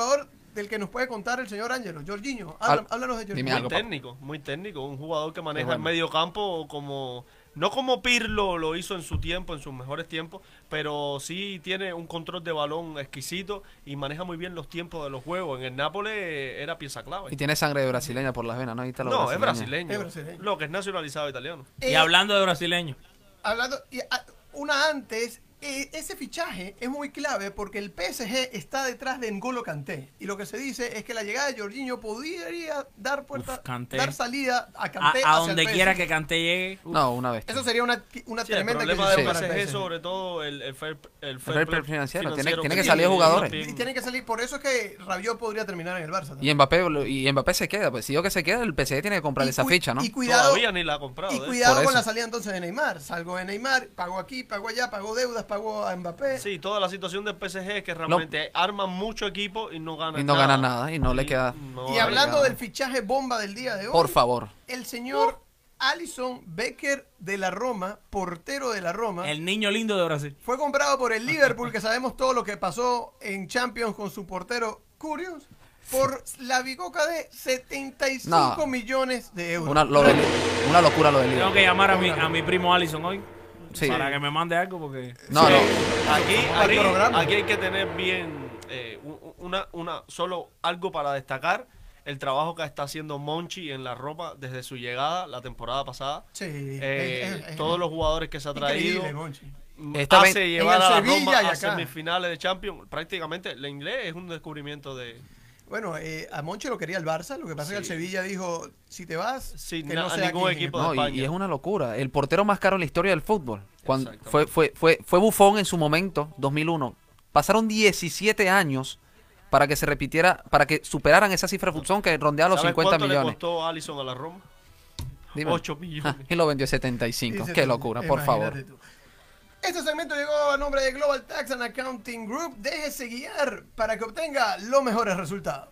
del que nos puede contar el señor Ángelo, Jorginho. Habla, Al, háblanos de Jorginho. Muy algo, técnico, muy técnico. Un jugador que maneja bueno. el medio campo como... No como Pirlo lo hizo en su tiempo, en sus mejores tiempos, pero sí tiene un control de balón exquisito y maneja muy bien los tiempos de los juegos. En el Nápoles era pieza clave. Y tiene sangre brasileña por las venas, ¿no? Ahí está lo No, es brasileño. brasileño. Es brasileño. Lo que es nacionalizado italiano. Y Eh, hablando de brasileños. Hablando, y, a- una antes, eh, ese fichaje es muy clave porque el P S G está detrás de N'Golo Kanté. Y lo que se dice es que la llegada de Jorginho podría dar puerta, Uf, Kanté. dar salida a A, Kanté a hacia donde el P S G. quiera que Kanté llegue. uf. No, una vez. Eso sería una, una Sí, el tremenda problema adquisición del para el P S G P S G. sobre todo el, el fair, el fair play play financiero. Tiene- financiero tiene que tiene salir jugadores. también. Y tienen que salir, por eso es que Rabiot podría terminar en el Barça. Y Mbappé, y Mbappé se queda. Pues si yo que se queda, el P S G tiene que comprarle Y esa cu- ficha, ¿no? Y cuidado, Todavía ni la ha comprado. y ¿eh? cuidado Por con eso. la salida entonces de Neymar. Salgo de Neymar, pago aquí, pago allá, pago deudas, pago a Mbappé. Sí, toda la situación del P S G es que realmente arman mucho equipo y no ganan Y no nada. ganan nada, y no le queda- no Y hay hablando nada. del fichaje bomba del día de hoy, Por favor. el señor Alisson Becker de la Roma, portero de la Roma, El niño lindo de Brasil. fue comprado por el Liverpool, que sabemos todo lo que pasó en Champions con su portero Curios, por la bicoca de setenta y cinco No. millones de euros. Una, lo del- una locura lo del Tengo Liverpool. que llamar a mi, a mi primo Allison hoy. Sí. Para que me mande algo porque... No, Sí, no. Aquí, Para el aquí, programa. aquí hay que tener bien eh, u- una, una solo algo para destacar el trabajo que está haciendo Monchi en la Roma desde su llegada la temporada pasada. Sí, Eh, es- es- es- todos los jugadores que se ha traído increíble, Monchi. mm, Está hace ven- llevar en el a la Sevilla Roma y a acá. semifinales de Champions. Prácticamente el inglés es un descubrimiento de Bueno, eh, a Monchi lo quería el Barça, lo que pasa es que el Sevilla dijo, si te vas, Sí, que na- no a sea ningún aquí en equipo el- No, de y, España. y es una locura. El portero más caro en la historia del fútbol. Cuando Exactamente. fue, fue, fue, fue Buffon en su momento, dos mil uno. Pasaron diecisiete años para que se repitiera, para que superaran esa cifra de Buffon que rondeaba los ¿Sabes cincuenta cuánto millones. le costó Alisson a la Roma? Dime. ocho millones. Ah, y lo vendió setenta y cinco. Dice Qué tú, locura, por imagínate favor. tú. Este segmento llegó a nombre de Global Tax and Accounting Group. Déjese guiar para que obtenga los mejores resultados.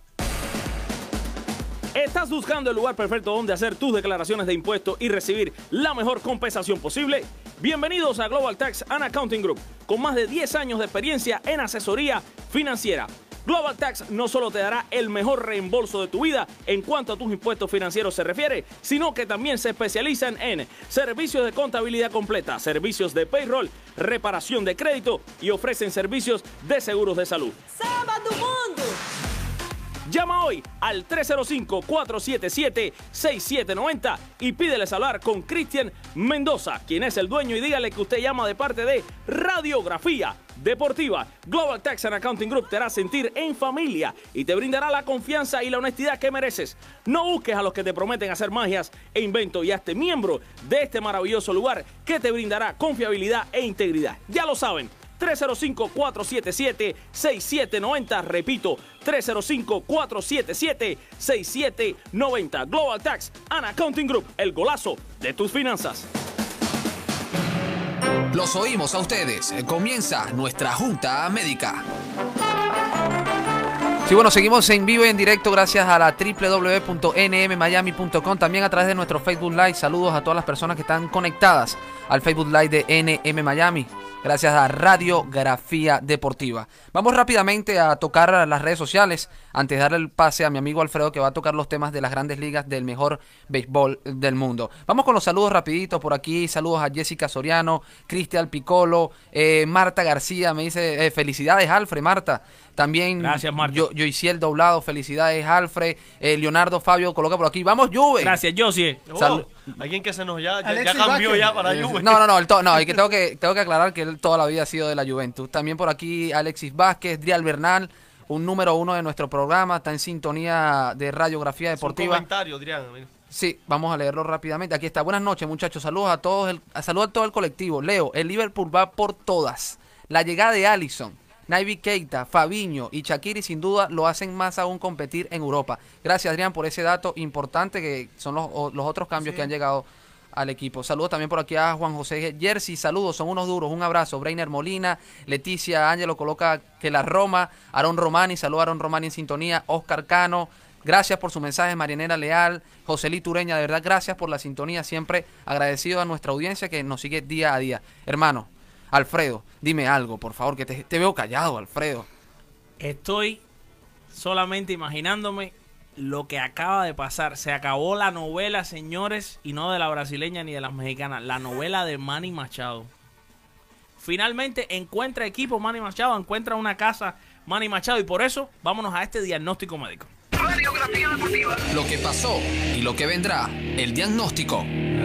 ¿Estás buscando el lugar perfecto donde hacer tus declaraciones de impuestos y recibir la mejor compensación posible? Bienvenidos a Global Tax and Accounting Group, con más de diez años de experiencia en asesoría financiera. Global Tax no solo te dará el mejor reembolso de tu vida en cuanto a tus impuestos financieros se refiere, sino que también se especializan en servicios de contabilidad completa, servicios de payroll, reparación de crédito y ofrecen servicios de seguros de salud. Sábado Mundo. Llama hoy al tres cero cinco, cuatro siete siete, seis siete nueve cero y pídeles hablar con Cristian Mendoza, quien es el dueño, y dígale que usted llama de parte de Radiografía Deportiva. Global Tax and Accounting Group te hará sentir en familia y te brindará la confianza y la honestidad que mereces. No busques a los que te prometen hacer magias e inventos y hazte miembro de este maravilloso lugar que te brindará confiabilidad e integridad. Ya lo saben. tres cero cinco, cuatro siete siete, seis siete nueve cero. Repito, tres cero cinco, cuatro siete siete, seis siete nueve cero. Global Tax and Accounting Group, el golazo de tus finanzas. Los oímos a ustedes. Comienza nuestra Junta Médica. Sí, bueno, seguimos en vivo y en directo gracias a la doble u doble u doble u punto ene eme miami punto com, también a través de nuestro Facebook Live. Saludos a todas las personas que están conectadas al Facebook Live de N M Miami, gracias a Radiografía Deportiva. Vamos rápidamente a tocar las redes sociales antes de darle el pase a mi amigo Alfredo, que va a tocar los temas de las grandes ligas del mejor béisbol del mundo. Vamos con los saludos rapiditos por aquí. Saludos a Jessica Soriano, Cristian Piccolo, eh, Marta García, me dice eh, felicidades Alfred, Marta. También Gracias, Marta. Yo, Yoisiel Doblado, felicidades Alfred. eh, Leonardo Fabio coloca por aquí, vamos Juve. Gracias, Josie. Oh, Sal- alguien que se nos ya, ya, ya Alexis cambió Vázquez. ya para Eh, Juve. No, no, no, el to- no, hay que tengo que tengo que aclarar que él toda la vida ha sido de la Juventus. También por aquí Alexis Vázquez, Drial Bernal, un número uno de nuestro programa, está en sintonía de Radiografía Es un Deportiva. comentario, Adrián. mira. Sí, vamos a leerlo rápidamente. Aquí está. Buenas noches, muchachos. Saludos a todos, el, a- saludos a todo el colectivo. Leo, el Liverpool va por todas. La llegada de Alisson, Naby Keita, Fabinho y Shaqiri sin duda lo hacen más aún competir en Europa. Gracias, Adrián, por ese dato importante que son los, o- los otros cambios Sí. que han llegado al equipo. Saludos también por aquí a Juan José Jersey. Saludos, son unos duros. Un abrazo. Breiner Molina, Leticia Ángelo coloca que la Roma. Aaron Romani, saludos a Aaron Romani en sintonía. Oscar Cano, gracias por su mensaje. Marianela Leal, Joselí Tureña, de verdad, gracias por la sintonía. Siempre agradecido a nuestra audiencia que nos sigue día a día. Hermano, Alfredo, dime algo, por favor, que te, te veo callado, Alfredo. Estoy solamente imaginándome lo que acaba de pasar. Se acabó la novela, señores, y no de la brasileña ni de las mexicanas. La novela de Manny Machado. Finalmente encuentra equipo Manny Machado, encuentra una casa Manny Machado, y por eso vámonos a este diagnóstico médico. Radiografía deportiva. Lo que pasó y lo que vendrá. El diagnóstico.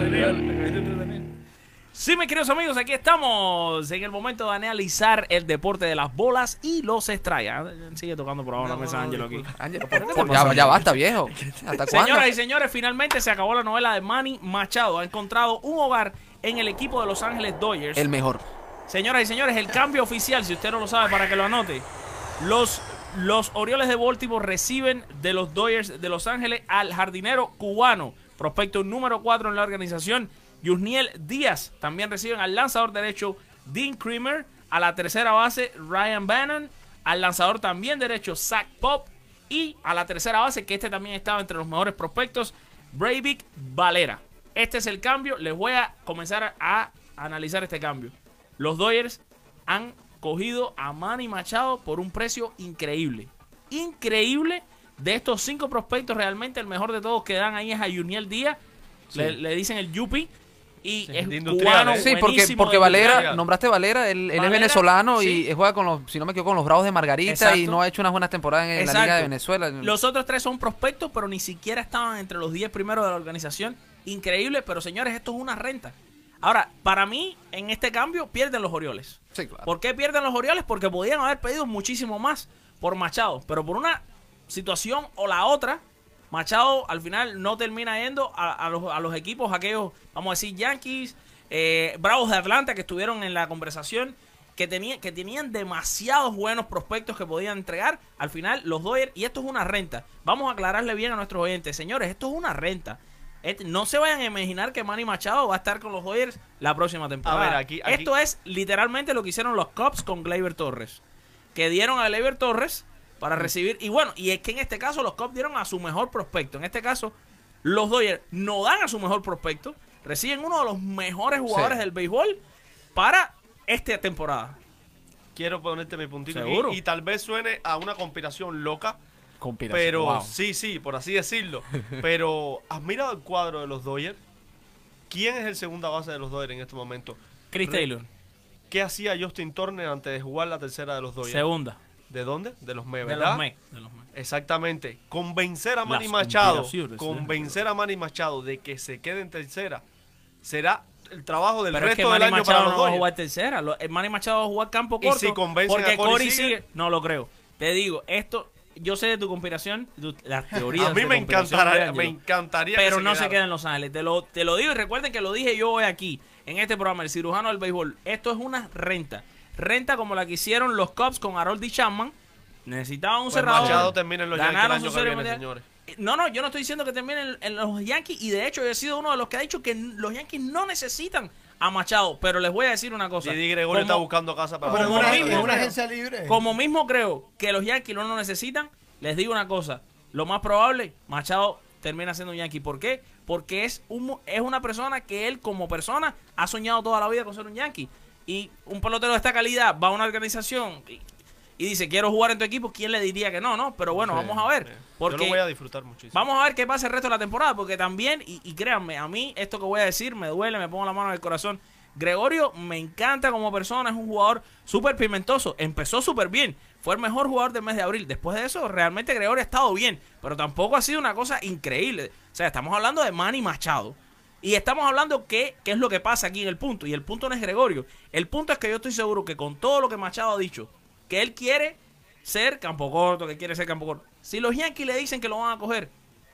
Sí, mis queridos amigos, aquí estamos en el momento de analizar el deporte de las bolas y los strikes. Ah, Sigue tocando por ahora la mesa Ángelo aquí. Ángelo, por- por- ya, ya basta, viejo. ¿Hasta cuándo? Señoras y señores, finalmente se acabó la novela de Manny Machado. Ha encontrado un hogar en el equipo de Los Ángeles Dodgers. El mejor. Señoras y señores, el cambio oficial, si usted no lo sabe, para que lo anote. Los, los Orioles de Baltimore reciben de los Dodgers de Los Ángeles al jardinero cubano, prospecto número cuatro en la organización, Yusniel Díaz. También reciben al lanzador derecho Dean Kremer, a la tercera base Ryan Bannon, al lanzador también derecho Zach Pop, y a la tercera base, que este también estaba entre los mejores prospectos, Breivik Valera. Este es el cambio. Les voy a comenzar a analizar este cambio. Los Dodgers han cogido a Manny Machado por un precio increíble. Increíble. De estos cinco prospectos, realmente el mejor de todos que dan ahí es a Yusniel Díaz. Sí. Le, le dicen el Yupi. Y Sí, es de cubano, industriales. Sí, porque, buenísimo porque de Valera, industrial. nombraste Valera, él, él es Valera, venezolano sí. y juega con los, si no me equivoco, con los Bravos de Margarita Exacto. y no ha hecho unas buenas temporadas en la Exacto. Liga de Venezuela. Los otros tres son prospectos, pero ni siquiera estaban entre los diez primeros de la organización. Increíble, pero señores, esto es una renta. Ahora, para mí, en este cambio, pierden los Orioles. Sí, claro. ¿Por qué pierden los Orioles? Porque podían haber pedido muchísimo más por Machado, pero por una situación o la otra, Machado al final no termina yendo a, a, los, a los equipos, aquellos, vamos a decir, Yankees, eh, Bravos de Atlanta, que estuvieron en la conversación, que, tenía, que tenían demasiados buenos prospectos que podían entregar. Al final, los Dodgers, y esto es una renta. Vamos a aclararle bien a nuestros oyentes. Señores, esto es una renta. Este, no se vayan a imaginar que Manny Machado va a estar con los Dodgers la próxima temporada. A ver, aquí- aquí- Esto es literalmente lo que hicieron los Cubs con Gleyber Torres. Que dieron a Gleyber Torres para recibir. Y bueno, y es que en este caso los Cubs dieron a su mejor prospecto. En este caso, los Dodgers no dan a su mejor prospecto. Reciben uno de los mejores jugadores Sí. del béisbol para esta temporada. Quiero ponerte mi puntito ¿Seguro? aquí y tal vez suene a una conspiración loca, Conspiración. pero Wow. sí, sí, por así decirlo. Pero, ¿has mirado el cuadro de los Dodgers? ¿Quién es el segunda base de los Dodgers en este momento? Chris Re- Taylor, ¿Qué hacía Justin Turner antes de jugar la tercera de los Dodgers? segunda. ¿De dónde? De los Mets, De ¿verdad? los Mets. De los Mets. Exactamente. Convencer a Manny Las Machado, conspiraciones, ¿eh? convencer a Manny Machado de que se quede en tercera, será el trabajo del Pero es resto que del Manny año Machado para los no va a Dodgers. jugar tercera. Lo- el Manny Machado va a jugar campo ¿Y corto. si convencen porque a Corey Corey Seager? sigue. No lo creo. Te digo, esto, yo sé de tu conspiración, tu- las teorías. A mí de me conspiración encantaría, de Angelo, me encantaría que pero no se quedara. queda en Los Ángeles. Te lo, te lo digo y recuerden que lo dije yo hoy aquí, en este programa, El Cirujano del Béisbol. Esto es una renta. Renta como la que hicieron los Cubs con Harold Chapman. Necesitaban un Pues cerrador. Machado termina en los Yankees el Ganaron año su que serie viene, mundial. señores. No, no, yo no estoy diciendo que terminen en, en los Yankees. Y de hecho, yo he sido uno de los que ha dicho que n- los Yankees no necesitan a Machado. Pero les voy a decir una cosa. Didi Gregorio Como- está buscando casa para Pero es como una, mismo es una creo. agencia libre. Como mismo creo que los Yankees no lo necesitan, les digo una cosa. Lo más probable, Machado termina siendo un Yankee. ¿Por qué? Porque es, un, es una persona que él como persona ha soñado toda la vida con ser un Yankee. Y un pelotero de esta calidad va a una organización y, y dice, quiero jugar en tu equipo, ¿quién le diría que no? no? Pero bueno, Sí, vamos a ver. Yo Porque lo voy a disfrutar muchísimo. vamos a ver qué pasa el resto de la temporada, porque también, y, y créanme, a mí esto que voy a decir me duele, me pongo la mano en el corazón. Gregorio me encanta como persona, es un jugador súper pimentoso, empezó súper bien, fue el mejor jugador del mes de abril. Después de eso, realmente Gregorio ha estado bien, pero tampoco ha sido una cosa increíble. O sea, estamos hablando de Manny Machado. Y estamos hablando que, qué es lo que pasa aquí en el punto. Y el punto no es Gregorio. El punto es que yo estoy seguro que con todo lo que Machado ha dicho, que él quiere ser campo corto, que quiere ser campo corto. Si los Yankees le dicen que lo van a coger,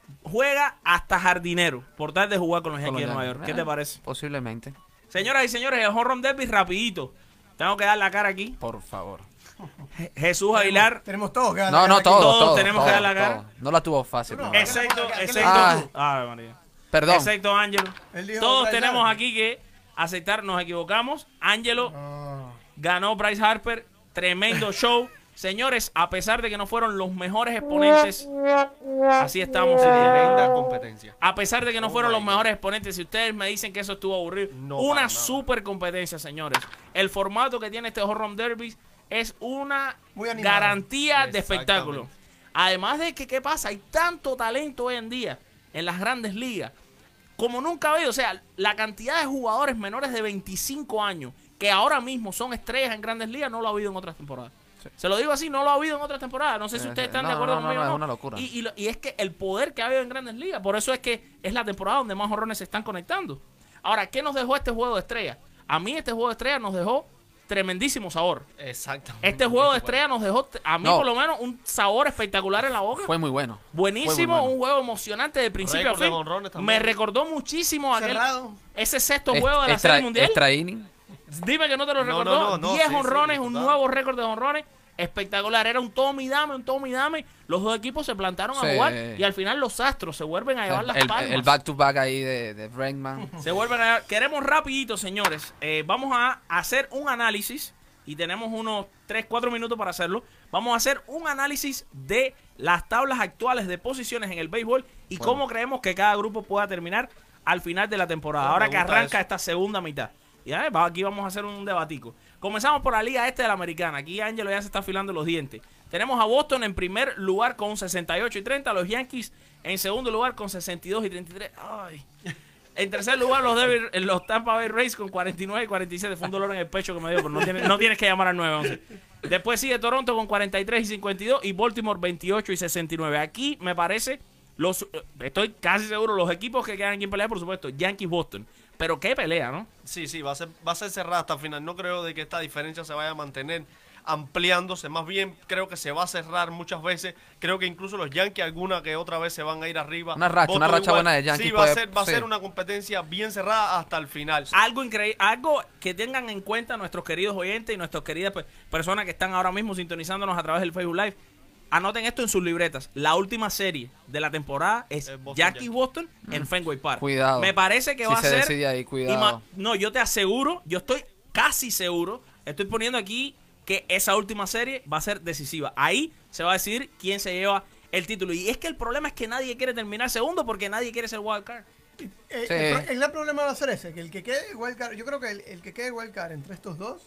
juega hasta jardinero por tal de jugar con los Con Yankees los de Nueva Yankees. York. ¿Qué Ah, te parece? Posiblemente. Señoras y señores, el home run derby rapidito. Tengo que dar la cara aquí. Por favor. Je- Jesús Aguilar. Tenemos todos que dar No, la no, cara aquí. todos, Todos todos. tenemos que dar la cara. todos. No la tuvo fácil. No, no. no. Excepto, ¿Qué le- excepto Ah. tú. Ay, María. Perdón. Excepto Ángelo. Él dijo Todos Bryce tenemos Harper. aquí que aceptar, nos equivocamos. Ángelo No. ganó Bryce Harper. Tremendo show. Señores, a pesar de que no fueron los mejores exponentes, así estamos. Tremenda competencia. A pesar de que no Oh fueron my los mejores exponentes, si ustedes me dicen que eso estuvo aburrido, No, para una nada. super competencia, señores. El formato que tiene este home run derby es una Muy animado. garantía de espectáculo. Exactamente. Además de que, ¿qué pasa? Hay tanto talento hoy en día en las grandes ligas como nunca ha habido. O sea, la cantidad de jugadores menores de veinticinco años que ahora mismo son estrellas en grandes ligas no lo ha habido en otras temporadas. Sí. Se lo digo así, no lo ha habido en otras temporadas. No sé si ustedes están no, de acuerdo no, no, conmigo no, o no. Es una locura. Y, y, lo, y es que el poder que ha habido en grandes ligas, por eso es que es la temporada donde más jonrones se están conectando. Ahora, ¿qué nos dejó este juego de estrellas? A mí este juego de estrellas nos dejó tremendísimo sabor. Exactamente. Este juego de estrellas nos dejó, a mí No. por lo menos, un sabor espectacular en la boca. Fue muy bueno. Buenísimo, Fue muy bueno. un juego emocionante de principio Récord de a fin. jonrones también. Me recordó muchísimo aquel, Cerrado. ese sexto Est- juego de la extra, Serie Mundial. extra inning. Dime que no te lo No, recordó. no, no, no, diez sí, honrones, sí, un total. nuevo récord de honrones. Espectacular. Era un tome y dame, un tome y dame. Los dos equipos se plantaron Sí. a jugar y al final los Astros se vuelven a llevar las El, palmas. el back to back ahí de, de Bregman. Se vuelven a llevar. Queremos rapidito, señores. Eh, vamos a hacer un análisis y tenemos unos tres, cuatro minutos para hacerlo. Vamos a hacer un análisis de las tablas actuales de posiciones en el béisbol y Bueno. cómo creemos que cada grupo pueda terminar al final de la temporada. Oh, Ahora me que gusta arranca eso. esta segunda mitad. Ya, eh, va, aquí vamos a hacer un debatico. Comenzamos por la Liga Este de la Americana. Aquí Ángelo ya se está afilando los dientes. Tenemos a Boston en primer lugar con sesenta y ocho y treinta. Los Yankees en segundo lugar con sesenta y dos y treinta y tres. Ay. En tercer lugar, los, Devil- los Tampa Bay Rays con cuarenta y nueve y cuarenta y siete. Fue un dolor en el pecho que me dio, pero no tienes, no tienes que llamar al nueve once. Después sigue Toronto con cuarenta y tres y cincuenta y dos y Baltimore veintiocho y sesenta y nueve. Aquí me parece, los estoy casi seguro, los equipos que quedan aquí en pelea, por supuesto, Yankees, Boston. Pero qué pelea, ¿no? Sí, sí, va a ser, va a ser cerrada hasta el final. No creo de que esta diferencia se vaya a mantener ampliándose. Más bien creo que se va a cerrar muchas veces. Creo que incluso los Yankees alguna que otra vez se van a ir arriba. Una racha, Boston una racha igual. buena de Yankees Sí, va a puede- ser, va a sí. ser una competencia bien cerrada hasta el final. Algo increíble, algo que tengan en cuenta nuestros queridos oyentes y nuestras queridas pues, personas que están ahora mismo sintonizándonos a través del Facebook Live. Anoten esto en sus libretas. La última serie de la temporada es Eh, Boston Yankees Yankees. Boston en Fenway Park. Cuidado. Me parece que Si va a se ser. decide ahí, cuidado. ima- No, yo te aseguro, yo estoy casi seguro. Estoy poniendo aquí que esa última serie va a ser decisiva. Ahí se va a decidir quién se lleva el título. Y es que el problema es que nadie quiere terminar segundo porque nadie quiere ser wild card. Eh, Sí. el, pro- el gran problema va a ser ese, que el que quede wild card, yo creo que el, el que quede wild card entre estos dos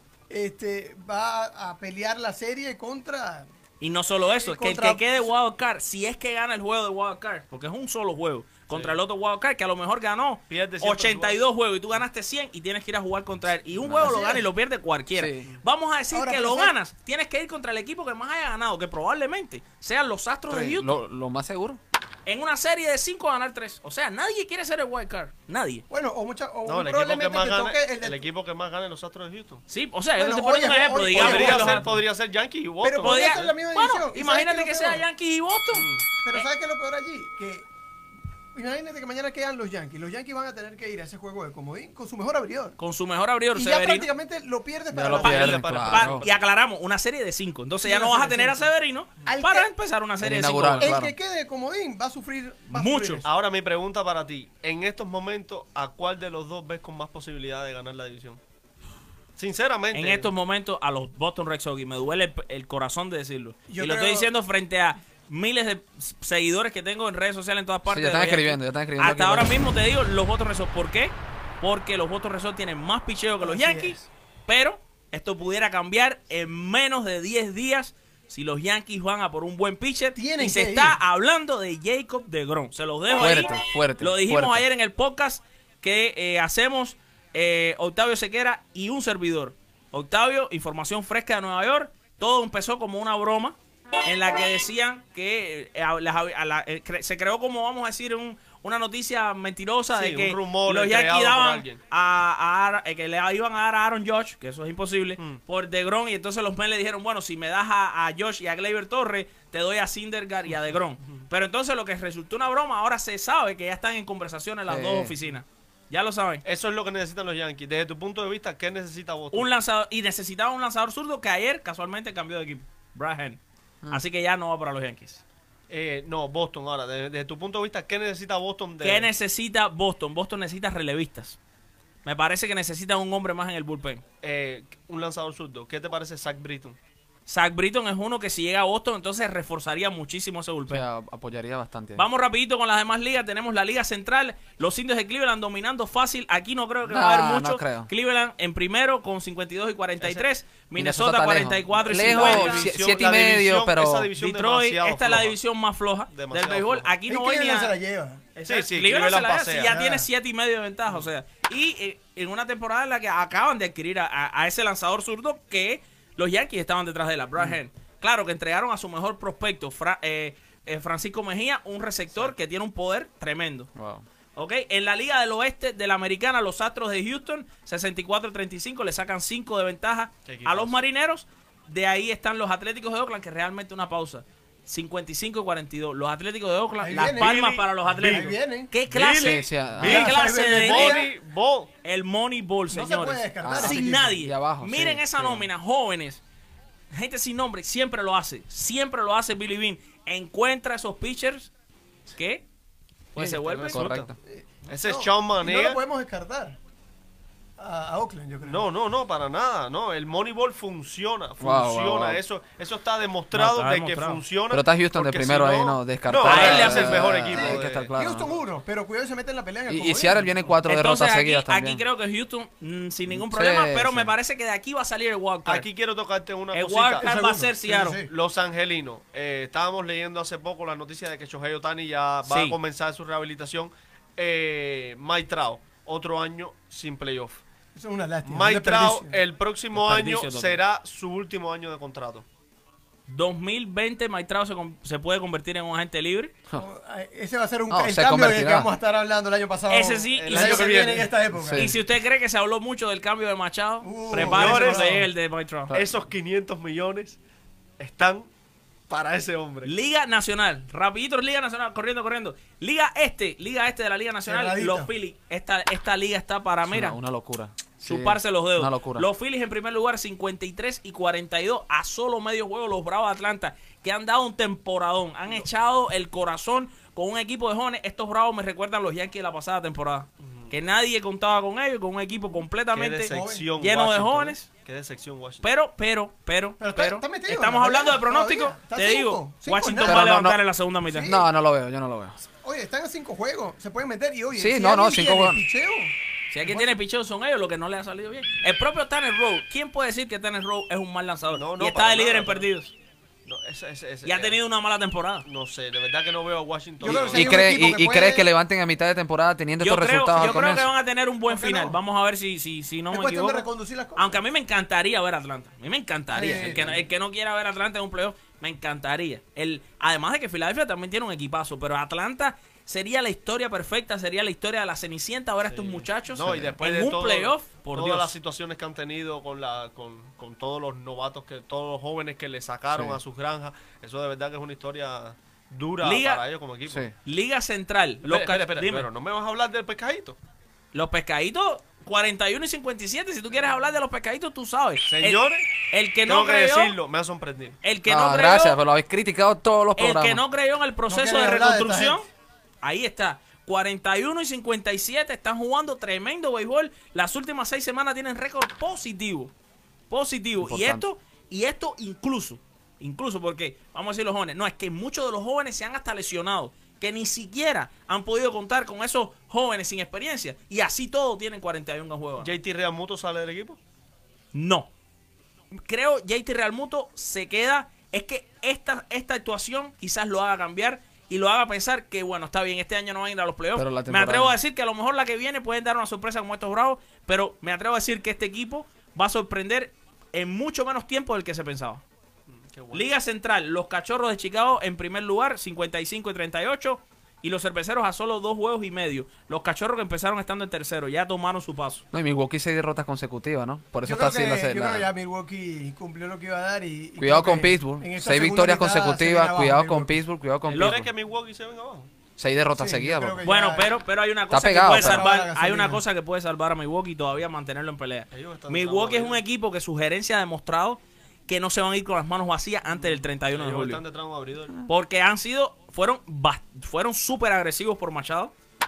este, va a pelear la serie contra... Y no solo eso, Y que el contra- que quede wild card, si es que gana el juego de wild card, porque es un solo juego, contra el otro wild card, que a lo mejor ganó Pierde cientos ochenta y dos juegos y tú ganaste cien y tienes que ir a jugar contra él. Y un juego Así lo gana es. y lo pierde cualquiera. Sí. Vamos a decir Ahora, que pero lo ¿sabes? ganas, tienes que ir contra el equipo que más haya ganado, que probablemente sean los Astros de Sí, Houston. lo, lo más seguro. En una serie de cinco a ganar tres. O sea, nadie quiere ser el wild card. Nadie. Bueno, o, mucha, o No, muy el equipo, que probablemente más te gane, toque el de- el equipo que más gane los Astros de Houston. Sí, o sea, Bueno, yo te estoy poniendo oye, un ejemplo, oye, digamos. oye, Podría los- ser, podría ser Yankees y Boston. Pero podría- podría ser la misma bueno, división. ¿Y sabes imagínate qué que es lo sea peor? Yankees y Boston. Pero ¿sabes qué es lo peor allí? Que imagínate que mañana quedan los Yankees. Los Yankees van a tener que ir a ese juego de comodín con su mejor abridor. Con su mejor abridor, Y ya Severino. prácticamente lo pierdes para Ya lo la- pierden, para- claro. Pa- y aclaramos, una serie de cinco. Entonces Sí, ya una no vas a serie de tener a cinco. Severino Al para que- empezar una serie El de cinco. inaugural. El Claro. que quede de comodín va a sufrir, va a Mucho. sufrir eso. Ahora mi pregunta para ti, en estos momentos, ¿a cuál de los dos ves con más posibilidad de ganar la división? Sinceramente. En estos momentos a los Boston Red Sox, y me duele el, el corazón de decirlo. Yo y lo creo- estoy diciendo frente a miles de s- seguidores que tengo en redes sociales en todas partes. ya están de los escribiendo, Yankees. ya están escribiendo Hasta aquí, ahora bueno. mismo te digo los Boston Red Sox. ¿Por qué? Porque los Boston Red Sox tienen más picheo que los Así Yankees. es. Pero esto pudiera cambiar en menos de diez días si los Yankees van a por un buen pitcher. Tienen y se que está ir. hablando de Jacob deGrom. Se los dejo Fuerte, ahí. fuerte, Lo dijimos fuerte. ayer en el podcast que eh, hacemos eh, Octavio Sequera y un servidor. Octavio, información fresca de Nueva York. Todo empezó como una broma en la que decían que eh, a las- a la- eh, cre- se creó como, vamos a decir, un- una noticia mentirosa Sí, de que un rumor los creado Yankees por daban alguien. a, a Aaron- eh, que le iban a dar a Aaron Judge, que eso es imposible, Mm. por DeGrom, y entonces los Mets le dijeron, bueno, si me das a, a Josh y a Gleyber Torres, te doy a Syndergaard y a DeGrom. Pero entonces lo que resultó una broma, ahora se sabe que ya están en conversación en las Sí. dos oficinas. Ya lo saben. Eso es lo que necesitan los Yankees. Desde tu punto de vista, ¿qué necesita Boston? Un lanzador, y necesitaba un lanzador zurdo que ayer casualmente cambió de equipo. Brad Hand. Mm. Así que ya no va para los Yankees. Eh, no, Boston ahora. Desde, desde tu punto de vista, ¿qué necesita Boston? De... ¿Qué necesita Boston? Boston necesita relevistas. Me parece que necesita un hombre más en el bullpen. eh, un lanzador zurdo. ¿Qué te parece Zach Britton? Zach Britton es uno que si llega a Boston, entonces reforzaría muchísimo ese O bullpen. sea, apoyaría bastante. Vamos rapidito con las demás ligas. Tenemos la Liga Central, los Indios de Cleveland dominando fácil. Aquí no creo que va a haber No, mucho. no creo. Cleveland en primero con cincuenta y dos y cuarenta y tres. Ese- Minnesota está cuarenta y cuatro y lejos. cincuenta. Lejos, División- siete y la medio, división- pero... esa división Detroit, demasiado esta es la floja. división más floja Demasiado del béisbol. floja. Aquí ¿Y no voy ni Cleveland se la a... lleva? Exacto. Sí, sí, Cleveland se la Cleveland da, si pasea. ya tiene Ah. siete y medio de ventaja, o sea, y eh, en una temporada en la que acaban de adquirir a, a- a ese lanzador zurdo que los Yankees estaban detrás de la Brad Hand. Claro que entregaron a su mejor prospecto, Fra- eh, eh, Francisco Mejía, un receptor que tiene un poder tremendo. Wow. ¿Ok? En la Liga del Oeste de la Americana, los Astros de Houston, sesenta y cuatro treinta y cinco, le sacan cinco de ventaja Qué a equipazo. los Marineros. De ahí están los Atléticos de Oakland, que realmente una pausa. cincuenta y cinco cuarenta y dos. Los Atléticos de Oakland, Ahí las viene. palmas Billy, para los Ahí Atléticos. vienen. ¿Qué clase? Billy, sí, ah, ¿Qué ah. clase de Money Ball. el money ball, No se señores? puede descartar Ah, ese sin equipo. nadie. Y abajo, Miren sí, esa sí. nómina, jóvenes. Gente sin nombre, siempre lo hace. Siempre lo hace Billy Bean. Encuentra esos pitchers que pues Sí, se vuelven. Correcto. Ese es No, Sean y no Manega. lo podemos descartar. A, a Oakland, yo creo. No, no, no, para nada, no, el Moneyball funciona, Wow, funciona, wow, wow. eso eso está demostrado No, está de demostrado. que funciona. Pero está Houston de porque primero si ahí, ¿no? Descartado. No, a él le Ah, hace el mejor ah, equipo. hay que de- estar claro. Houston uno, pero cuidado se mete en la pelea en el Y, y comodín. Seattle viene cuatro Entonces derrotas aquí, seguidas también. aquí creo que Houston mm, sin ningún Sí, problema, pero sí. me parece que de aquí va a salir el wild card. Aquí quiero tocarte una el cosita. wild card va a segundo. ser Sí, Seattle. sí. Los angelinos, eh, estábamos leyendo hace poco la noticia de que Shohei Ohtani ya va Sí. a comenzar su rehabilitación. Eh, Mike Trout, otro año sin playoff. Eso es una lástima. un Mike Trout, desperdicio. el próximo Desperdicio año total. será su último año de contrato. dos mil veinte Mike Trout se, con- se puede convertir en un agente libre. Ese va a ser un No, ca- el se cambio del que convertirá. vamos a estar hablando el año pasado. Ese sí, el y año si- que viene en esta época. Sí. Y si usted cree que se habló mucho del cambio de Machado, Uh, prepárese señores, cuando llegue el de Mike Trout. Esos quinientos millones están para ese hombre. Liga Nacional, rapidito Liga Nacional, corriendo, corriendo. Liga Este, Liga Este de la Liga Nacional, Cerradito. los Phillies. Esta, esta liga está para, Es mira, una, una locura. Sí, chuparse los dedos. Una locura. Los Phillies en primer lugar, cincuenta y tres y cuarenta y dos, a solo medio juego los Bravos de Atlanta, que han dado un temporadón, han echado el corazón con un equipo de jóvenes. Estos Bravos me recuerdan a los Yankees de la pasada temporada, que nadie contaba con ellos, con un equipo Qué completamente decepción, lleno de Washington, jóvenes. Qué decepción, Washington. Pero, pero, pero, Pero está- pero, está metido en estamos la hablando de pelea pronóstico. todavía. Está Te cinco, digo, cinco Washington nada. va a Pero no, levantar no. en la segunda mitad. Sí. No, no lo veo, yo no lo veo. Oye, están en cinco juegos. Se pueden meter y oye. Sí, si no, no, alguien cinco tiene juegos. picheo, Si alguien tiene picheo son ellos, lo que no le ha salido bien. El propio Tanner Rowe, ¿quién puede decir que Tanner Rowe es un mal lanzador? No, no, y está para de líder nada, en pero- perdidos. No, ese- ese- ese- Y ha tenido una mala temporada. No sé, de verdad que no veo a Washington. Yo creo que ¿Y, hay un cree- equipo y, que y puede- crees que levanten a mitad de temporada teniendo Yo estos creo, resultados yo al creo que comienzo? van a tener un buen ¿Por qué final. no? Vamos a ver si, si, si no Es me cuestión de equivoco. reconducir las cosas. Aunque a mí me encantaría ver a Atlanta. A mí me encantaría. Sí, el, que, sí. el que no quiera ver a Atlanta en un playoff, me encantaría. El, además de que Filadelfia también tiene un equipazo, pero Atlanta sería la historia perfecta, sería la historia de la Cenicienta ver a estos muchachos No, y después en de un todo- playoff, por todas Dios. las situaciones que han tenido con la con, con todos los novatos, que todos los jóvenes que le sacaron Sí. a sus granjas, eso de verdad que es una historia dura Liga- para ellos como equipo. Sí. Liga Central. Los, Espera, ca- espera, espera, dime. pero no me vas a hablar del pescadito. Los pescaditos, cuarenta y uno y cincuenta y siete. Si tú quieres hablar de los pescaditos, tú sabes. El- Señores, el, que tengo no que creyó, decirlo, me ha sorprendido. el que No, no creyó, gracias, pero lo habéis criticado todos los el programas. que no creyó en el proceso No de quiere hablar de esta reconstrucción, gente. ahí está. cuarenta y uno y cincuenta y siete están jugando tremendo béisbol. Las últimas seis semanas tienen récord positivo. Positivo. Y Importante. esto, y esto incluso, incluso porque, vamos a decir los jóvenes, no, es que muchos de los jóvenes se han hasta lesionado, que ni siquiera han podido contar con esos jóvenes sin experiencia. Y así todos tienen cuarenta y uno juegos. J T Realmuto sale del equipo. No. Creo J T Realmuto se queda. Es que esta, esta actuación quizás lo haga cambiar y lo haga pensar que, bueno, está bien, este año no van a ir a los playoffs. Pero la Me temporada- atrevo a decir que a lo mejor la que viene pueden dar una sorpresa como estos Bravos, pero me atrevo a decir que este equipo va a sorprender en mucho menos tiempo del que se pensaba. Qué bueno. Liga Central, los Cachorros de Chicago en primer lugar, cincuenta y cinco y treinta y ocho. Y los Cerveceros a solo dos juegos y medio. Los Cachorros que empezaron estando en tercero, ya tomaron su paso. No, y Milwaukee seis derrotas consecutivas, ¿no? Por eso Yo está creo, así que, la, yo la- creo que ya Milwaukee cumplió lo que iba a dar. Y, y Cuidado creo con que Pittsburgh. en esta Seis segunda victorias mitad se viene consecutivas. abajo Cuidado con Milwaukee. Pittsburgh. Cuidado con ¿Lo Pittsburgh. crees que Milwaukee se ven abajo? Seis derrotas Sí, yo seguidas. creo bro. que Bueno, ya- pero, pero hay una Está cosa pegado, que puede pero- salvar, Ahora hay una gasolina. cosa que puede salvar a Milwaukee y todavía mantenerlo en pelea. Ellos están Milwaukee es detrás de un equipo que su gerencia ha demostrado que no se van a ir con las manos vacías antes del treinta y uno de Ellos julio. están detrás de un abridor. Porque han sido, fueron bas- fueron súper agresivos por Machado.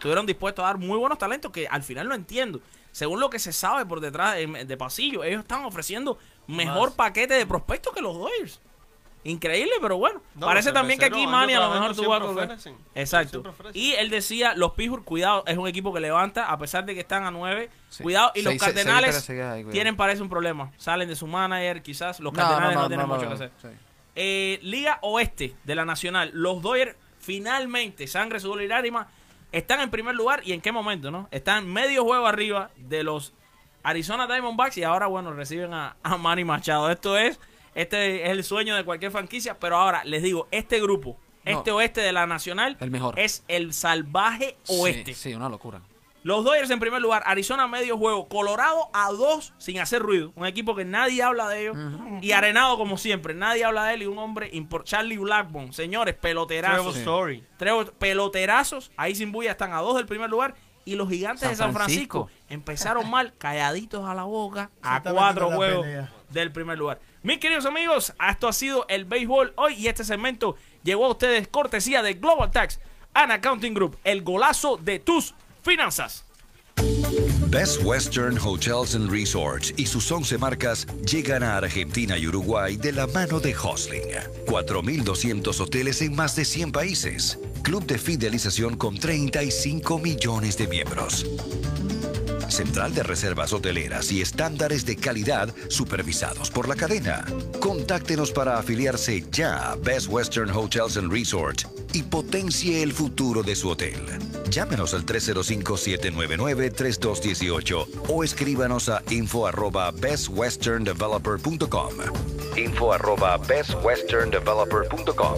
estuvieron dispuestos a dar muy buenos talentos que al final no entiendo. Según lo que se sabe por detrás de, de pasillo, ellos están ofreciendo mejor Más. paquete de prospectos que los Dodgers. Increíble, pero bueno. No, Parece los también que aquí cerveceros Manny a año lo tras mejor año tuvo siempre algo que- ofrecen. Exacto. Siempre ofrecen. Y él decía, los Pittsburgh, cuidado, es un equipo que levanta a pesar de que están a nueve. Sí. Cuidado, y los Seis- seis Cardenales victorias seguidas ahí, cuidado. tienen, parece un problema. Salen de su manager, quizás. Los No, Cardenales no, no, no, tienen no, mucho no, que hacer. sí. Eh, Liga Oeste de la Nacional. Los Dodgers finalmente, sangre, sudor y lágrimas, están en primer lugar. ¿Y en qué momento, no? Están medio juego arriba de los Arizona Diamondbacks y ahora, bueno, reciben a, a Manny Machado. Esto es, este es el sueño de cualquier franquicia, pero ahora les digo, este grupo, No. este oeste de la Nacional, El mejor. es el salvaje oeste. Sí, sí, una locura. Los Dodgers en primer lugar, Arizona medio juego, Colorado a dos sin hacer ruido, un equipo que nadie habla de ellos, y Arenado como siempre, nadie habla de él y un hombre, impor- Charlie Blackburn, señores, peloterazos, Trevor Story. Trevor- peloterazos, ahí sin bulla están a dos del primer lugar, y los gigantes San de San Francisco. Francisco empezaron mal, calladitos a la boca, a Se está cuatro metiendo en la juegos pelea. del primer lugar. Mis queridos amigos, esto ha sido el béisbol hoy y este segmento llegó a ustedes cortesía de Global Tax and Accounting Group, el golazo de tus finanzas. Best Western Hotels and Resorts y sus once marcas llegan a Argentina y Uruguay de la mano de Hostling. cuatro mil doscientos hoteles en más de cien países. Club de fidelización con treinta y cinco millones de miembros. Central de reservas hoteleras y estándares de calidad supervisados por la cadena. Contáctenos para afiliarse ya a Best Western Hotels and Resorts y potencie el futuro de su hotel. Llámenos al tres cero cinco, siete nueve nueve, tres dos uno ocho o escríbanos a info arroba best western developer punto com. info arroba best western developer punto com.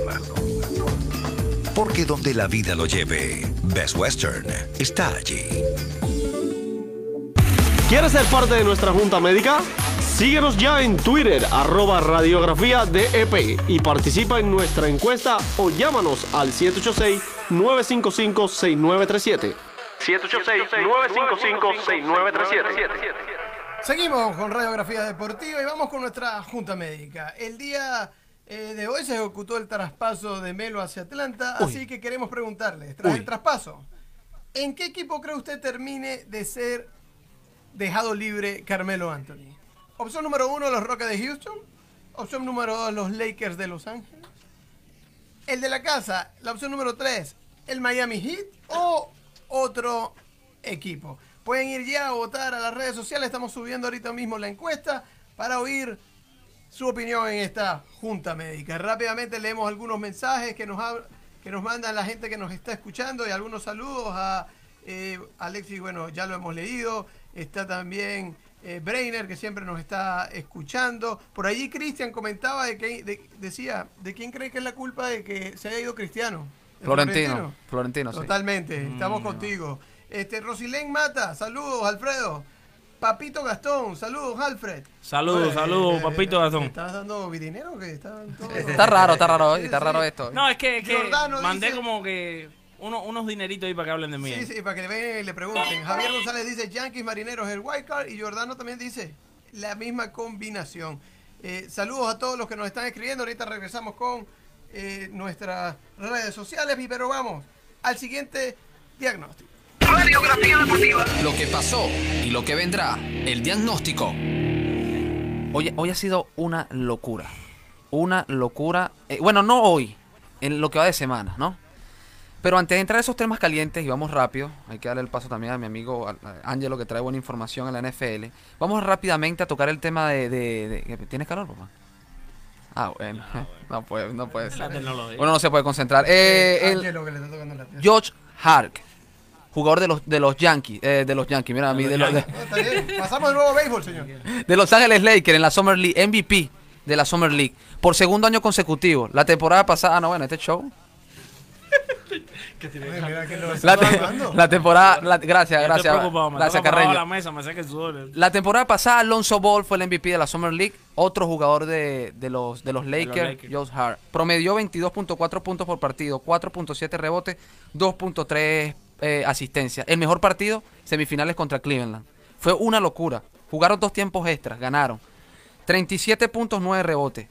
Porque donde la vida lo lleve, Best Western está allí. ¿Quieres ser parte de nuestra junta médica? Síguenos ya en Twitter, arroba radiografía D E P y participa en nuestra encuesta o llámanos al siete ocho seis, nueve cinco cinco, seis nueve tres siete. siete ocho seis, nueve cinco cinco, seis nueve tres siete. Seguimos con Radiografía Deportiva y vamos con nuestra junta médica. El día eh, de hoy se ejecutó el traspaso de Melo hacia Atlanta, Uy. así que queremos preguntarle, tras Uy. el traspaso, ¿en qué equipo cree usted termine de ser dejado libre Carmelo Anthony? Opción número uno, los Rockets de Houston. Opción número dos, los Lakers de Los Ángeles. El de la casa, la opción número tres, el Miami Heat o otro equipo. Pueden ir ya a votar a las redes sociales. Estamos subiendo ahorita mismo la encuesta para oír su opinión en esta junta médica. Rápidamente leemos algunos mensajes que nos, hab- que nos mandan la gente que nos está escuchando y algunos saludos a eh, Alexis, bueno, ya lo hemos leído. Está también eh, Breiner, que siempre nos está escuchando. Por allí Cristian comentaba de que de- decía, ¿de quién cree que es la culpa de que se haya ido Cristiano? ¿De Florentino. Florentino, sí. Totalmente, estamos contigo. Este, Rosilén Mata, saludos, Alfredo. Papito Gastón, saludos, Alfred. Saludos, Oye, saludos, eh, Papito eh, Gastón. ¿Estás dando dinero? Que está, todo- Está raro, está raro, Sí, está sí. raro esto. No, es que, que Giordano mandé dice- como que uno- unos dineritos ahí para que hablen de mí. Sí, sí, para que le, vengan y le pregunten. Javier González dice Yankees Marineros el wild card y Giordano también dice la misma combinación. Eh, saludos a todos los que nos están escribiendo. Ahorita regresamos con eh, nuestras redes sociales, y pero vamos al siguiente diagnóstico. Radiografía deportiva. Lo que pasó y lo que vendrá. El diagnóstico. Hoy, hoy ha sido una locura. Una locura. Eh, bueno, no hoy, en lo que va de semana, ¿no? Pero antes de entrar a esos temas calientes, y vamos rápido, hay que darle el paso también a mi amigo a- a Ángelo, que trae buena información en la N F L. Vamos rápidamente a tocar el tema de... de, de- ¿Tienes calor, papá? Ah, bueno. No puede, no puede La ser. tecnología. Uno no se puede concentrar. Eh, el- Ángelo, que le está tocando la tierra. George Hark, jugador de los, de los Yankees, eh, de los Yankees, mira a mí, de los, de, No, está bien. Pasamos de nuevo a béisbol, señor. de Los Ángeles Lakers en la Summer League, M V P de la Summer League, por segundo año consecutivo. La temporada pasada, ah, no, bueno, este show. Oye, mira que lo La, está te- grabando. la temporada, la- gracias, Yo gracias, estoy preocupado, me gracias toca por abajo Carreño. la mesa, me sé que el sudor. La temporada pasada, Alonso Ball fue el M V P de la Summer League, otro jugador de, de los, de los Lakers, Lakers. Josh Hart. Promedió veintidós punto cuatro puntos por partido, cuatro punto siete rebotes, dos punto tres eh, asistencias. El mejor partido, semifinales contra Cleveland. Fue una locura. Jugaron dos tiempos extras, ganaron. treinta y siete puntos, nueve rebotes.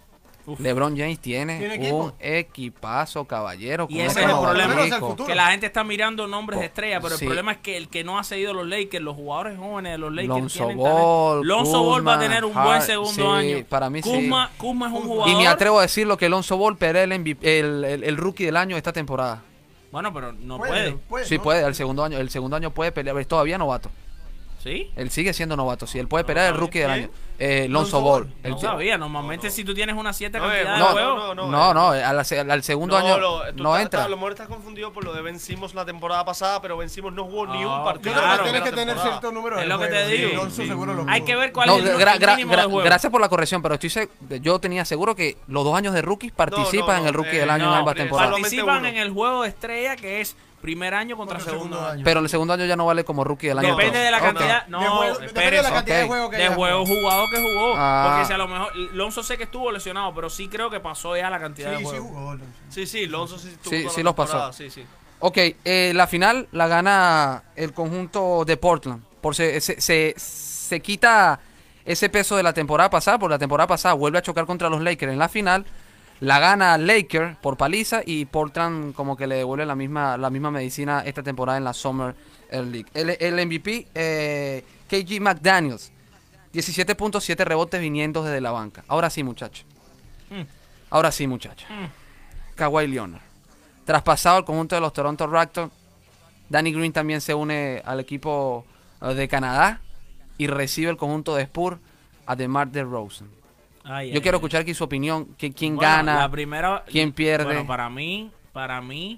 Uf. LeBron James tiene, ¿Tiene un equipo? equipazo, caballero. Y con ese ese es el nuevo problema, equipo. que la gente está mirando nombres de estrella, pero Sí. el problema es que el que no ha seguido los Lakers, los jugadores jóvenes de los Lakers Lonzo tienen Ball, talento. Lonzo Ball va a Kuzma, tener un Hart, buen segundo sí, año. para mí sí. Kuzma, Kuzma es un jugador. Y me atrevo a decirlo que Lonzo Ball pelea el, M V P, el, el, el rookie del año esta temporada. Bueno, pero no Puede, puede. puede, Sí ¿no? puede, el segundo año, el segundo año puede pelear, es todavía novato. ¿Sí? Él sigue siendo novato, sí, él puede pelear el rookie del ¿quién? año. Eh, Lonzo Lonzo Ball. Ball. El- No sabía, normalmente si tú tienes una cierta No, cantidad eh, no, de juegos. no, no, No, eh. no, al, al- al segundo año lo- tú no estás- entra. A lo mejor estás confundido por lo de Ben Simmons la temporada pasada, pero Ben Simmons no jugó ni Ah, un partido. Yo creo en la Claro, que tienes que primera tener temporada. cierto número de Es lo que te juegos. digo. Sí, Lonzo Sí. seguro lo Hay jugó. que ver cuál No, es el gra- gra- mínimo gra- de juegos. gracias por la corrección, pero estoy seg- yo tenía seguro que los dos años de rookies participan no, no, en el rookie eh, del año No, en ambas pri- temporadas. solamente participan uno. en el juego de estrella que es primer año contra Contra segundo, segundo año. año. Pero el segundo año ya no vale como rookie del año. Depende de la Ok. cantidad. No, De juego- depende de la espérese. cantidad de ok. juegos que De haya juego jugado. jugado que jugó. Ah. Porque si a lo mejor Lonzo sé que estuvo lesionado, pero sí creo que pasó ya la cantidad de Sí, sí juegos. jugó Lonzo. Sí, sí, Lonzo sí tuvo Sí, toda sí la los pasó. temporada, Sí, sí. Ok, eh, la final la gana el conjunto de Portland. Por se, se, se, se quita ese peso de la temporada pasada, porque la temporada pasada vuelve a chocar contra los Lakers en la final. La gana Lakers por paliza y Portland como que le devuelve la misma la misma medicina esta temporada en la Summer League. El, el M V P, eh, K G McDaniels, diecisiete punto siete rebotes viniendo desde la banca. Ahora sí, muchachos. Mm. Ahora sí, muchachos. Mm. Kawhi Leonard. Traspasado al conjunto de los Toronto Raptors. Danny Green también se une al equipo eh, de Canadá y recibe el conjunto de Spurs a DeMar DeRozan. Ay, Yo ay, quiero ay. escuchar aquí su opinión, que, quién Bueno, gana, la primera, quién pierde. Bueno, para mí, para mí,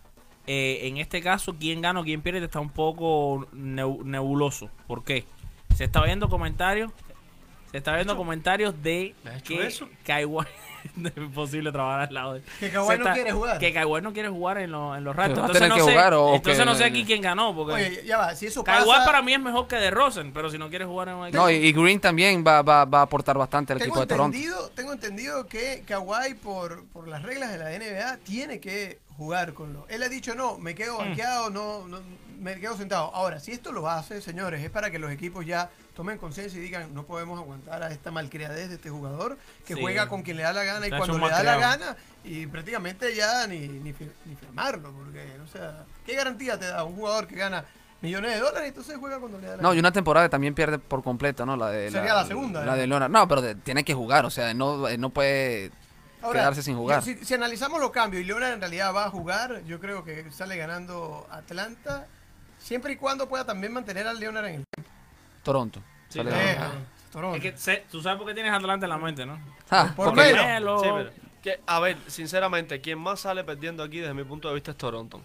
eh, en este caso, quién gana o quién pierde está un poco neu- nebuloso. ¿Por qué? Se está viendo comentarios, se está viendo comentarios de ¿Me has hecho que eso? Kawhi es imposible trabajar al lado de Que Kawhi Se no quiere jugar. Que Kawhi no quiere jugar en, los en los Raptors. va a Entonces, tener no que sé, jugar o entonces que- no sé aquí quién ganó. Porque Oye, ya va, si eso Kawhi pasa... para mí es mejor que DeRozan, pero si no quiere jugar en un equipo. No, y, y Green también va, va, va a aportar bastante al Tengo equipo de Toronto. entendido, tengo entendido que Kawhi, por, por las reglas de la N B A, tiene que jugar con los... Él ha dicho, no, me quedo banqueado, no, no, me quedo sentado. Ahora, si esto lo hace, señores, es para que los equipos ya tomen conciencia y digan, no podemos aguantar a esta malcriadez de este jugador que Sí. juega con quien le da la gana y Se ha cuando hecho le da la malcriado. gana y prácticamente ya ni, ni, fir- ni firmarlo, porque, o sea, ¿qué garantía te da un jugador que gana millones de dólares y entonces juega cuando le da la No, gana? y una temporada que también pierde por completo, ¿no? La de Sería la segunda, La ¿eh? de Leonard. No, pero de- tiene que jugar, o sea, no, no puede Ahora, quedarse sin jugar. Si, si analizamos los cambios y Leonard en realidad va a jugar, yo creo que sale ganando Atlanta, siempre y cuando pueda también mantener al Leonard en el Toronto. Sí, Sale no, ganando. Eh, no. Toronto. Es que sé- tú sabes por qué tienes Atlanta en la mente, ¿no? Ah, por porque- menos. Melo. Sí, pero, que, a ver, sinceramente, quien más sale perdiendo aquí desde mi punto de vista es Toronto.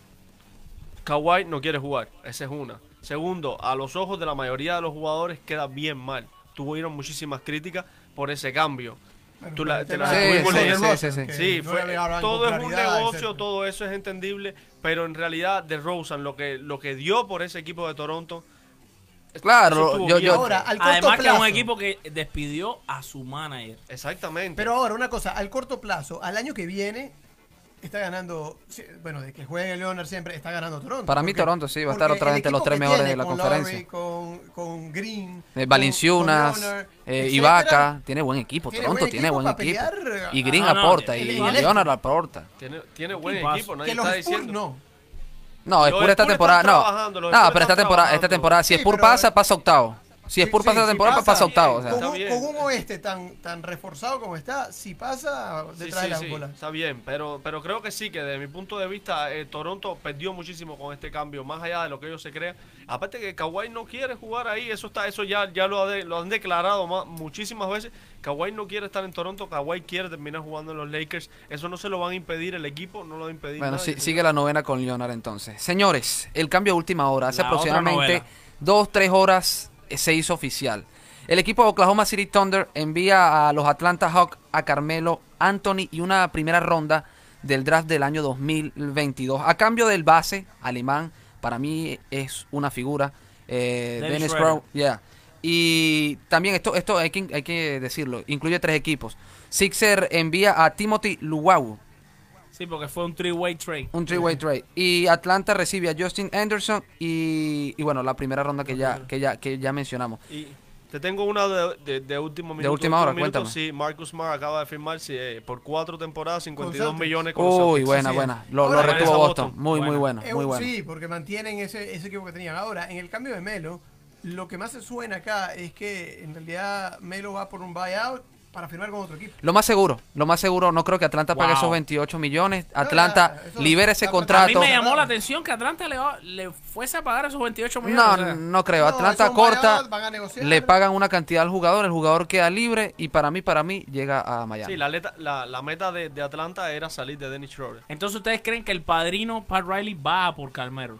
Kawhi no quiere jugar, esa es una. Segundo, a los ojos de la mayoría de los jugadores queda bien mal. Tuvieron muchísimas críticas por ese cambio. Bueno, Tú la- pero te el la- tema Sí, de sí, Russell sí, Wilson, sí, sí. que Sí, no fue, le hablaban todo con es un claridad, negocio, etcétera. todo eso es entendible, pero en realidad DeRozan lo que lo que dio por ese equipo de Toronto, eso Claro, estuvo yo, bien. yo, Ahora, al corto Además que es un plazo. equipo que despidió a su manager. Exactamente. Pero ahora, una cosa, al corto plazo, al año que viene, está ganando, sí, bueno, de que juegue Leonard siempre, está ganando Toronto. Para mí Toronto sí, va a estar porque otra vez el entre los equipo tres que mejores tiene de la con conferencia. Lowry, con, con Green, eh, con- Valenciunas, con Leonard, eh, etcétera, Ibaka, tiene buen equipo. tiene Toronto buen tiene equipo buen para equipo. pelear, Y Green ah, no, aporta, el- y, el- y el- Leonard aporta. Tiene, tiene buen equipazo. equipo, nadie que los está Spurs diciendo. no. No, Los Spurs esta Spurs temporada, están no. trabajando, los No, Spurs pero esta están temporada, esta trabajando. temporada, si Sí, Spurs pero- pasa, pasa octavo. Si Sí, Spurs sí, pasa la sí temporada, pasa, pasa octavo. O sea. Con Está un, bien. con un oeste tan, tan reforzado como está, si pasa Sí, detrás sí, de la sí, bola. está bien, pero, pero creo que sí, que desde mi punto de vista eh, Toronto perdió muchísimo con este cambio, más allá de lo que ellos se crean. Aparte que Kawhi no quiere jugar ahí, eso está, eso ya, ya lo, ha de- lo han declarado ma- muchísimas veces. Kawhi no quiere estar en Toronto, Kawhi quiere terminar jugando en los Lakers. Eso no se lo van a impedir el equipo, no lo va a impedir Bueno, nadie. sí- sigue la novena con Leonard entonces. Señores, el cambio de última hora. Hace La otra aproximadamente novela. dos, tres horas eh, se hizo oficial. El equipo de Oklahoma City Thunder envía a los Atlanta Hawks a Carmelo Anthony y una primera ronda del draft del año dos mil veintidós. A cambio del base alemán, para mí es una figura. Eh, Dennis Dennis Schroeder. Brown, yeah. Y también esto, esto hay que, hay que decirlo, incluye tres equipos. Sixer envía a Timothy Luwawu, Sí, porque fue un three-way trade. un three-way trade. Y Atlanta recibe a Justin Anderson y, y bueno, la primera ronda que ya, que ya, que ya mencionamos. Y, Te tengo una de, de, de último minuto. De última hora, último minuto, cuéntame. Sí, Marcus Smart acaba de firmar sí, eh, por cuatro temporadas, cincuenta y dos Con millones con Uy, Celtics. buena, sí. buena. Lo, Ahora, lo retuvo esa Boston. Boston. Muy, muy Buena. bueno, Eh, muy bueno. Sí, porque mantienen ese, ese equipo que tenían. Ahora, en el cambio de Melo, lo que más se suena acá es que en realidad Melo va por un buyout para firmar con otro equipo. Lo más seguro, lo más seguro, no creo que Atlanta pague Wow. esos veintiocho millones. Atlanta ya, eso- libera ese a- a mí A contrato. mí me llamó la atención que Atlanta le, va- le fuese a pagar esos veintiocho millones. No, o sea. no creo. No, Atlanta es un corta, buyout, van a negociar. le pagan una cantidad al jugador, el jugador queda libre y para mí, para mí, llega a Miami. Sí, la, leta- la, la meta de, de Atlanta era salir de Dennis Schroeder. Entonces, ¿ustedes creen que el padrino Pat Riley va a por Carmelo?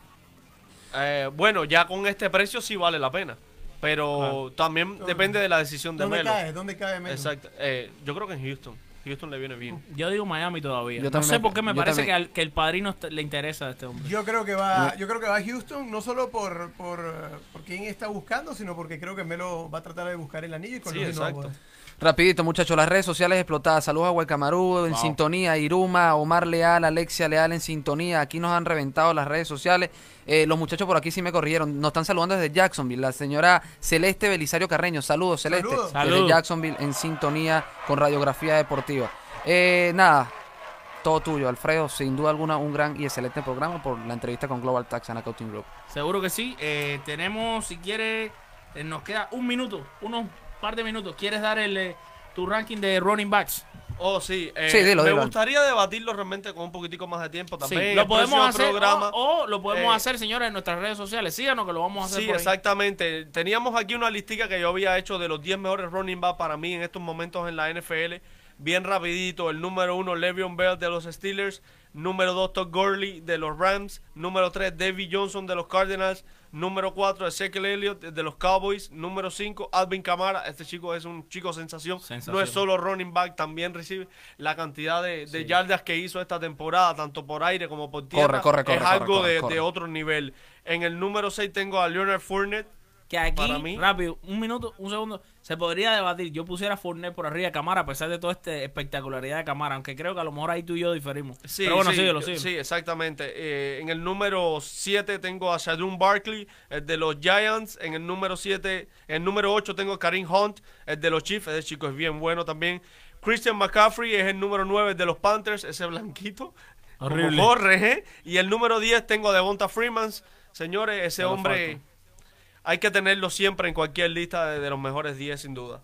Eh, bueno, ya con este precio sí vale la pena. Pero también depende de la decisión de ¿Dónde Melo. cae? ¿Dónde cae Melo? Exacto. Eh, yo creo que en Houston. Houston le viene bien. Yo digo Miami todavía. Yo no también sé me- por qué me yo parece también. que, al- que el padrino est- le interesa a este hombre. Yo creo que va, yo creo que va a Houston, no solo por, por, eh, por quién está buscando, sino porque creo que Melo va a tratar de buscar el anillo y con Sí, los exacto. nuevos. Rapidito, muchachos, las redes sociales explotadas. Saludos a Huelcamarú en Wow. sintonía, Iruma, Omar Leal, Alexia Leal en sintonía. Aquí nos han reventado las redes sociales. Eh, los muchachos por aquí sí me corrigieron. Nos están saludando desde Jacksonville. La señora Celeste Belisario Carreño. Saludos, Celeste. Saludos. Desde Salud. Jacksonville en sintonía con Radiografía Deportiva. Eh, nada, todo tuyo, Alfredo. Sin duda alguna, un gran y excelente programa por la entrevista con Global Tax and Accounting Group. Seguro que sí. Eh, tenemos, si quieres, eh, nos queda un minuto, unos par de minutos. ¿Quieres dar el eh, tu ranking de running backs? Oh, sí. eh, Sí, dilo, me dilo. gustaría debatirlo realmente con un poquitico más de tiempo también. Sí, en lo el podemos próximo hacer programa. o, o lo podemos eh, hacer, señores, en nuestras redes sociales. Síganos que lo vamos a hacer Sí, por ahí. exactamente. Teníamos aquí una listica que yo había hecho de los diez mejores running back para mí en estos momentos en la N F L. Bien rapidito, el número uno, Le'Veon Bell de los Steelers. Número dos, Todd Gurley de los Rams. Número tres, David Johnson de los Cardinals. Número cuatro, Ezekiel Elliott de los Cowboys. Número cinco, Alvin Kamara. Este chico es un chico sensación. Sensación. No es solo running back, también recibe la cantidad de, de yardas que hizo esta temporada, tanto por aire como por tierra. Corre, corre, corre, es corre, algo corre, de, corre. de otro nivel. En el número seis tengo a Leonard Fournette. Que aquí, Para mí- rápido, un minuto, un segundo, se podría debatir. Yo pusiera a Fournette por arriba de Camara, a pesar de toda esta espectacularidad de Camara, aunque creo que a lo mejor ahí tú y yo diferimos. Sí, Pero bueno, sí, síguelo, yo- síguelo. sí, exactamente. Eh, en el número siete tengo a Shadoon Barkley, el de los Giants. En el número siete, en el número ocho tengo a Kareem Hunt, el de los Chiefs. Ese chico es bien bueno también. Christian McCaffrey es el número nueve de los Panthers, ese blanquito. Como Horrible. corre, ¿eh? Y el número diez tengo a Devonta Freeman. Señores, ese Me lo hombre falta. hay que tenerlo siempre en cualquier lista de, de los mejores diez, sin duda.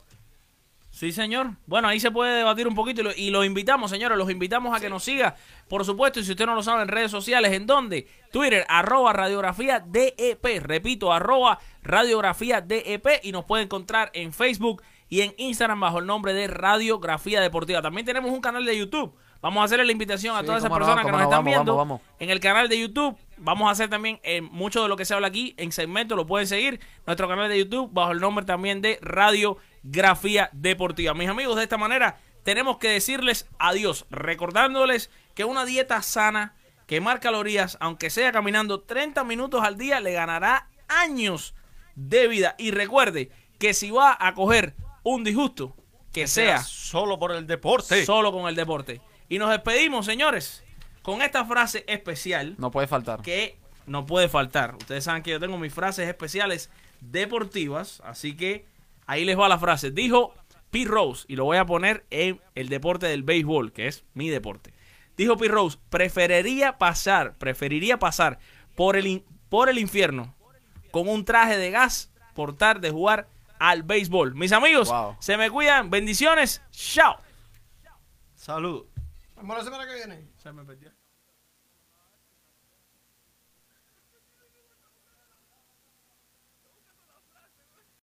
Sí, señor. Bueno, ahí se puede debatir un poquito y, lo, y los invitamos, señores, los invitamos a que nos siga, por supuesto, y si usted no lo sabe, en redes sociales, ¿en dónde? Twitter, arroba radiografía D E P, repito, arroba radiografía D E P, y nos puede encontrar en Facebook y en Instagram bajo el nombre de Radiografía Deportiva. También tenemos un canal de YouTube. Vamos a hacerle la invitación a Sí, todas esas cómo no, personas que cómo nos no, están vamos, viendo vamos, vamos. en el canal de YouTube. Vamos a hacer también eh, mucho de lo que se habla aquí en segmento, lo pueden seguir. Nuestro canal de YouTube bajo el nombre también de Radiografía Deportiva. Mis amigos, de esta manera tenemos que decirles adiós, recordándoles que una dieta sana, quemar calorías, aunque sea caminando treinta minutos al día, le ganará años de vida. Y recuerde que si va a coger un disgusto, que sea solo por el deporte. solo con el deporte. Y nos despedimos, señores, con esta frase especial No puede faltar. que no puede faltar. Ustedes saben que yo tengo mis frases especiales deportivas, así que ahí les va la frase. Dijo Pete Rose, y lo voy a poner en el deporte del béisbol, que es mi deporte. Dijo Pete Rose, preferiría pasar, preferiría pasar por el, in- por el infierno con un traje de gas por tal de jugar al béisbol. Mis amigos, Wow. se me cuidan. Bendiciones. Chao. Salud. Vamos la semana que viene. Se me perdió.